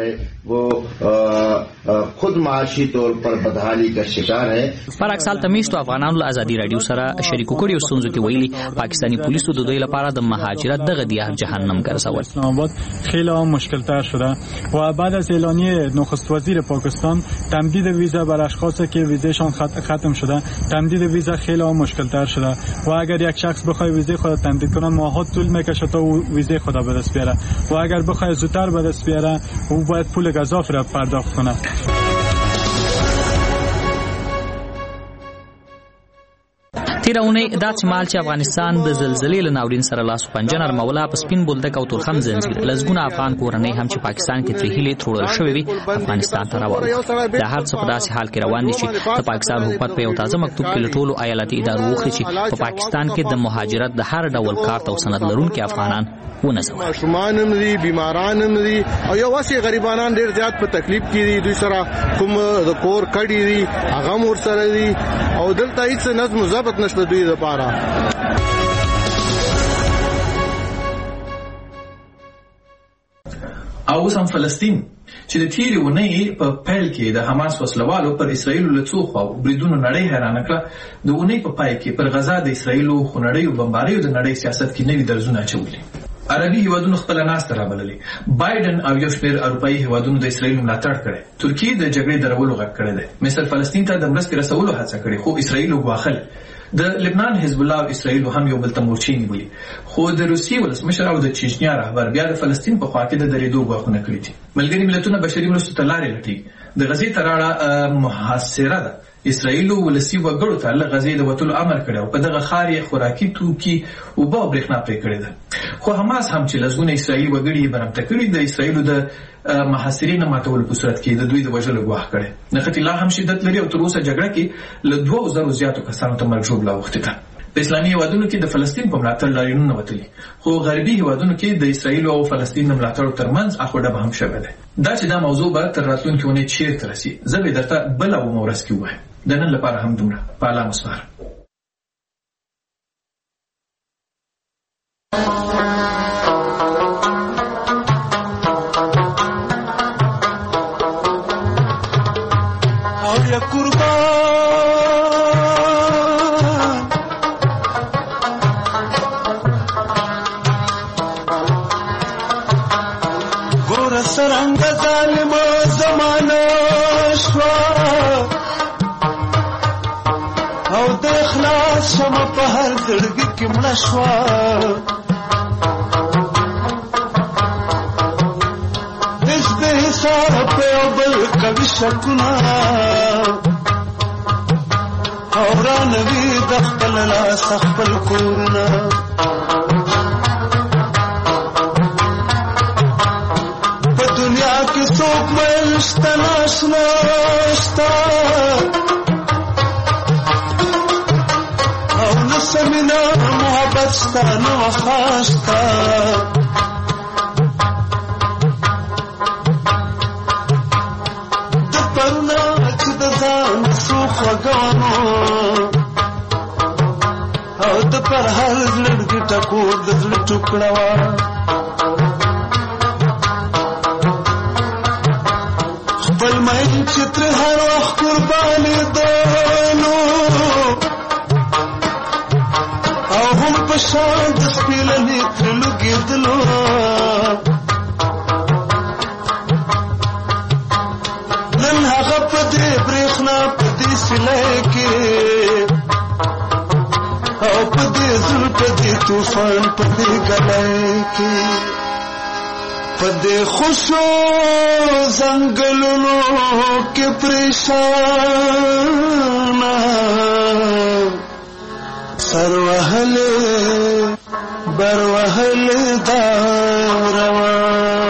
خود معاشي طور پر بدحالي کا شکار ہے. برعکس حال تمیشتو افغانانو له ازادي رادیو سره شریکو کړي او ستونزو کې ویلي پاکستانی پولیسو د دوی لپاره د مهاجرت دغه دیار جهنم ګرځول. اسلام آباد خیلی هم مشکل‌تر شده و بعد از اعلامیه نخست وزیر پاکستان تمدید ویزا بر اشخاصی که ویزاشان ختم شده تمدید ویزا خیلی هم مشکل‌تر شده و اگر یک شخص بخواد ویزای خود تمدید کنه ماها طول میکشه تا ویزای خود به دست بیاره و اگر بخواد زودتر به دست بیاره او باید پول گزاف را پرداخت کنه. تیر اونۍ داسې مهال چې افغانستان د زلزلې له ناورین سره لاس و پنجه نرموله په سپین بولدک او تورخم زنځیر لسګونه افغان کورنۍ هم چې پاکستان کې ترې هیلې تروړل شوې وي افغانستان ته راوړل. دا هر څه په داسې حال کې روان دي چې د پاکستان حکومت په یو تازه مکتوب کې له ټولو ایالتي ادارو وغوښتي چې په پاکستان کې د مهاجرت د هر ډول کارت او سند لرونکي افغانان ونځوي. ماشومان هم دي بیماران هم دي او یو واسي غریبانان ډېر زیات په تکلیف کې دي. دوی سره کوم د کور کډي دي هغه مور سره دي او دلته هیڅ نظم و ضبط نشته دوی لپاره. او اوس هم فلسطین چې د تیرې اونۍ په پیل کې د حماس وسلوالو پر اسرائیلو له څو خواو بریدونو نړۍ حیرانه کړه. د اونۍ په پای کې پر غزا د اسرائیلو خونړیو بمباریو د نړۍ سیاست کې نوي درزونه اچولي. عربي هیوادونو خپله ناسته رابللې. بایدن او یو شمېر اروپایي هیوادونو د اسرائیلو ملاتړ کړی. ترکیې د جګړې درولو غږ کړی دی. مصر فلسطین ته د مرستې رسولو هڅه کړې خو اسرائیلو ګواښل. د لبنان حزب الله او اسرائیل هم یو بل ته مورچې نیولي خو د روسیې ولسمشر او د چچنیا رهبر بیا د فلسطین په خوا کې د درېدو ګواښونه کړي دي. ملګري ملتونه بشري مرستو ته لارې لټوي. د غزې تر اړه محاصره ده. اسرائیلو ولسي وګړو ته له غزې د وتلو امر کړی او په دغه ښار یې خوراکي توکي اوبه او برېښنا پرې کړې ده. خو حماس هم چې لسګونه اسرائیلي وګړي یې برمته کړي د اسرائیلو د محاصرې نه ماتولو په صورت کې د دوی د وژلو ګواښ کړی. نښتې لا هم شدت لري او تر اوسه جګړه کې له دوو زرو زیاتو کسانو ته مرګ ژوبله اوښتې ده. په اسلامي هیوادونو کې د فلسطین په ملاتړ لاریونونه وتلي خو غربي هیوادونو کې د اسرائیل او فلسطین د ملاتړو ترمنځ اخوډه هم شوې ده. دا چې دا موضوع به تر راتلونکې اونۍ چیرته رسي زه به درته بله اومه ورځ کې ووایم. د نن لپاره هم دومره. په الله مسپارم. سرنگ ظالم زمانه شوا او د اخلاص شمه په هر زړګي کې مړه شوا. دش بې حساب په یو بل کوي شکونه او رانوي د خپل لاس خپل کورونه. دنیا کې څوک مې شته ناشنا شته سمینا محبت ستا نو خاشتا د پرنا چې د ځان سو خوګانو او د پر هر لړګي ټکور د زړه ټوکړه وا خپل مې چتر هر وخت قرباني دونو او هم په شان د سپیلنې تر لګېدلو نن هغه په دې برېښنا په دې سلای کې او په دې زړه په دې طوفان په دې ګلای کې په دې خوشو زنګلونو کې پریشان سر وهلې بر وهلې دا روان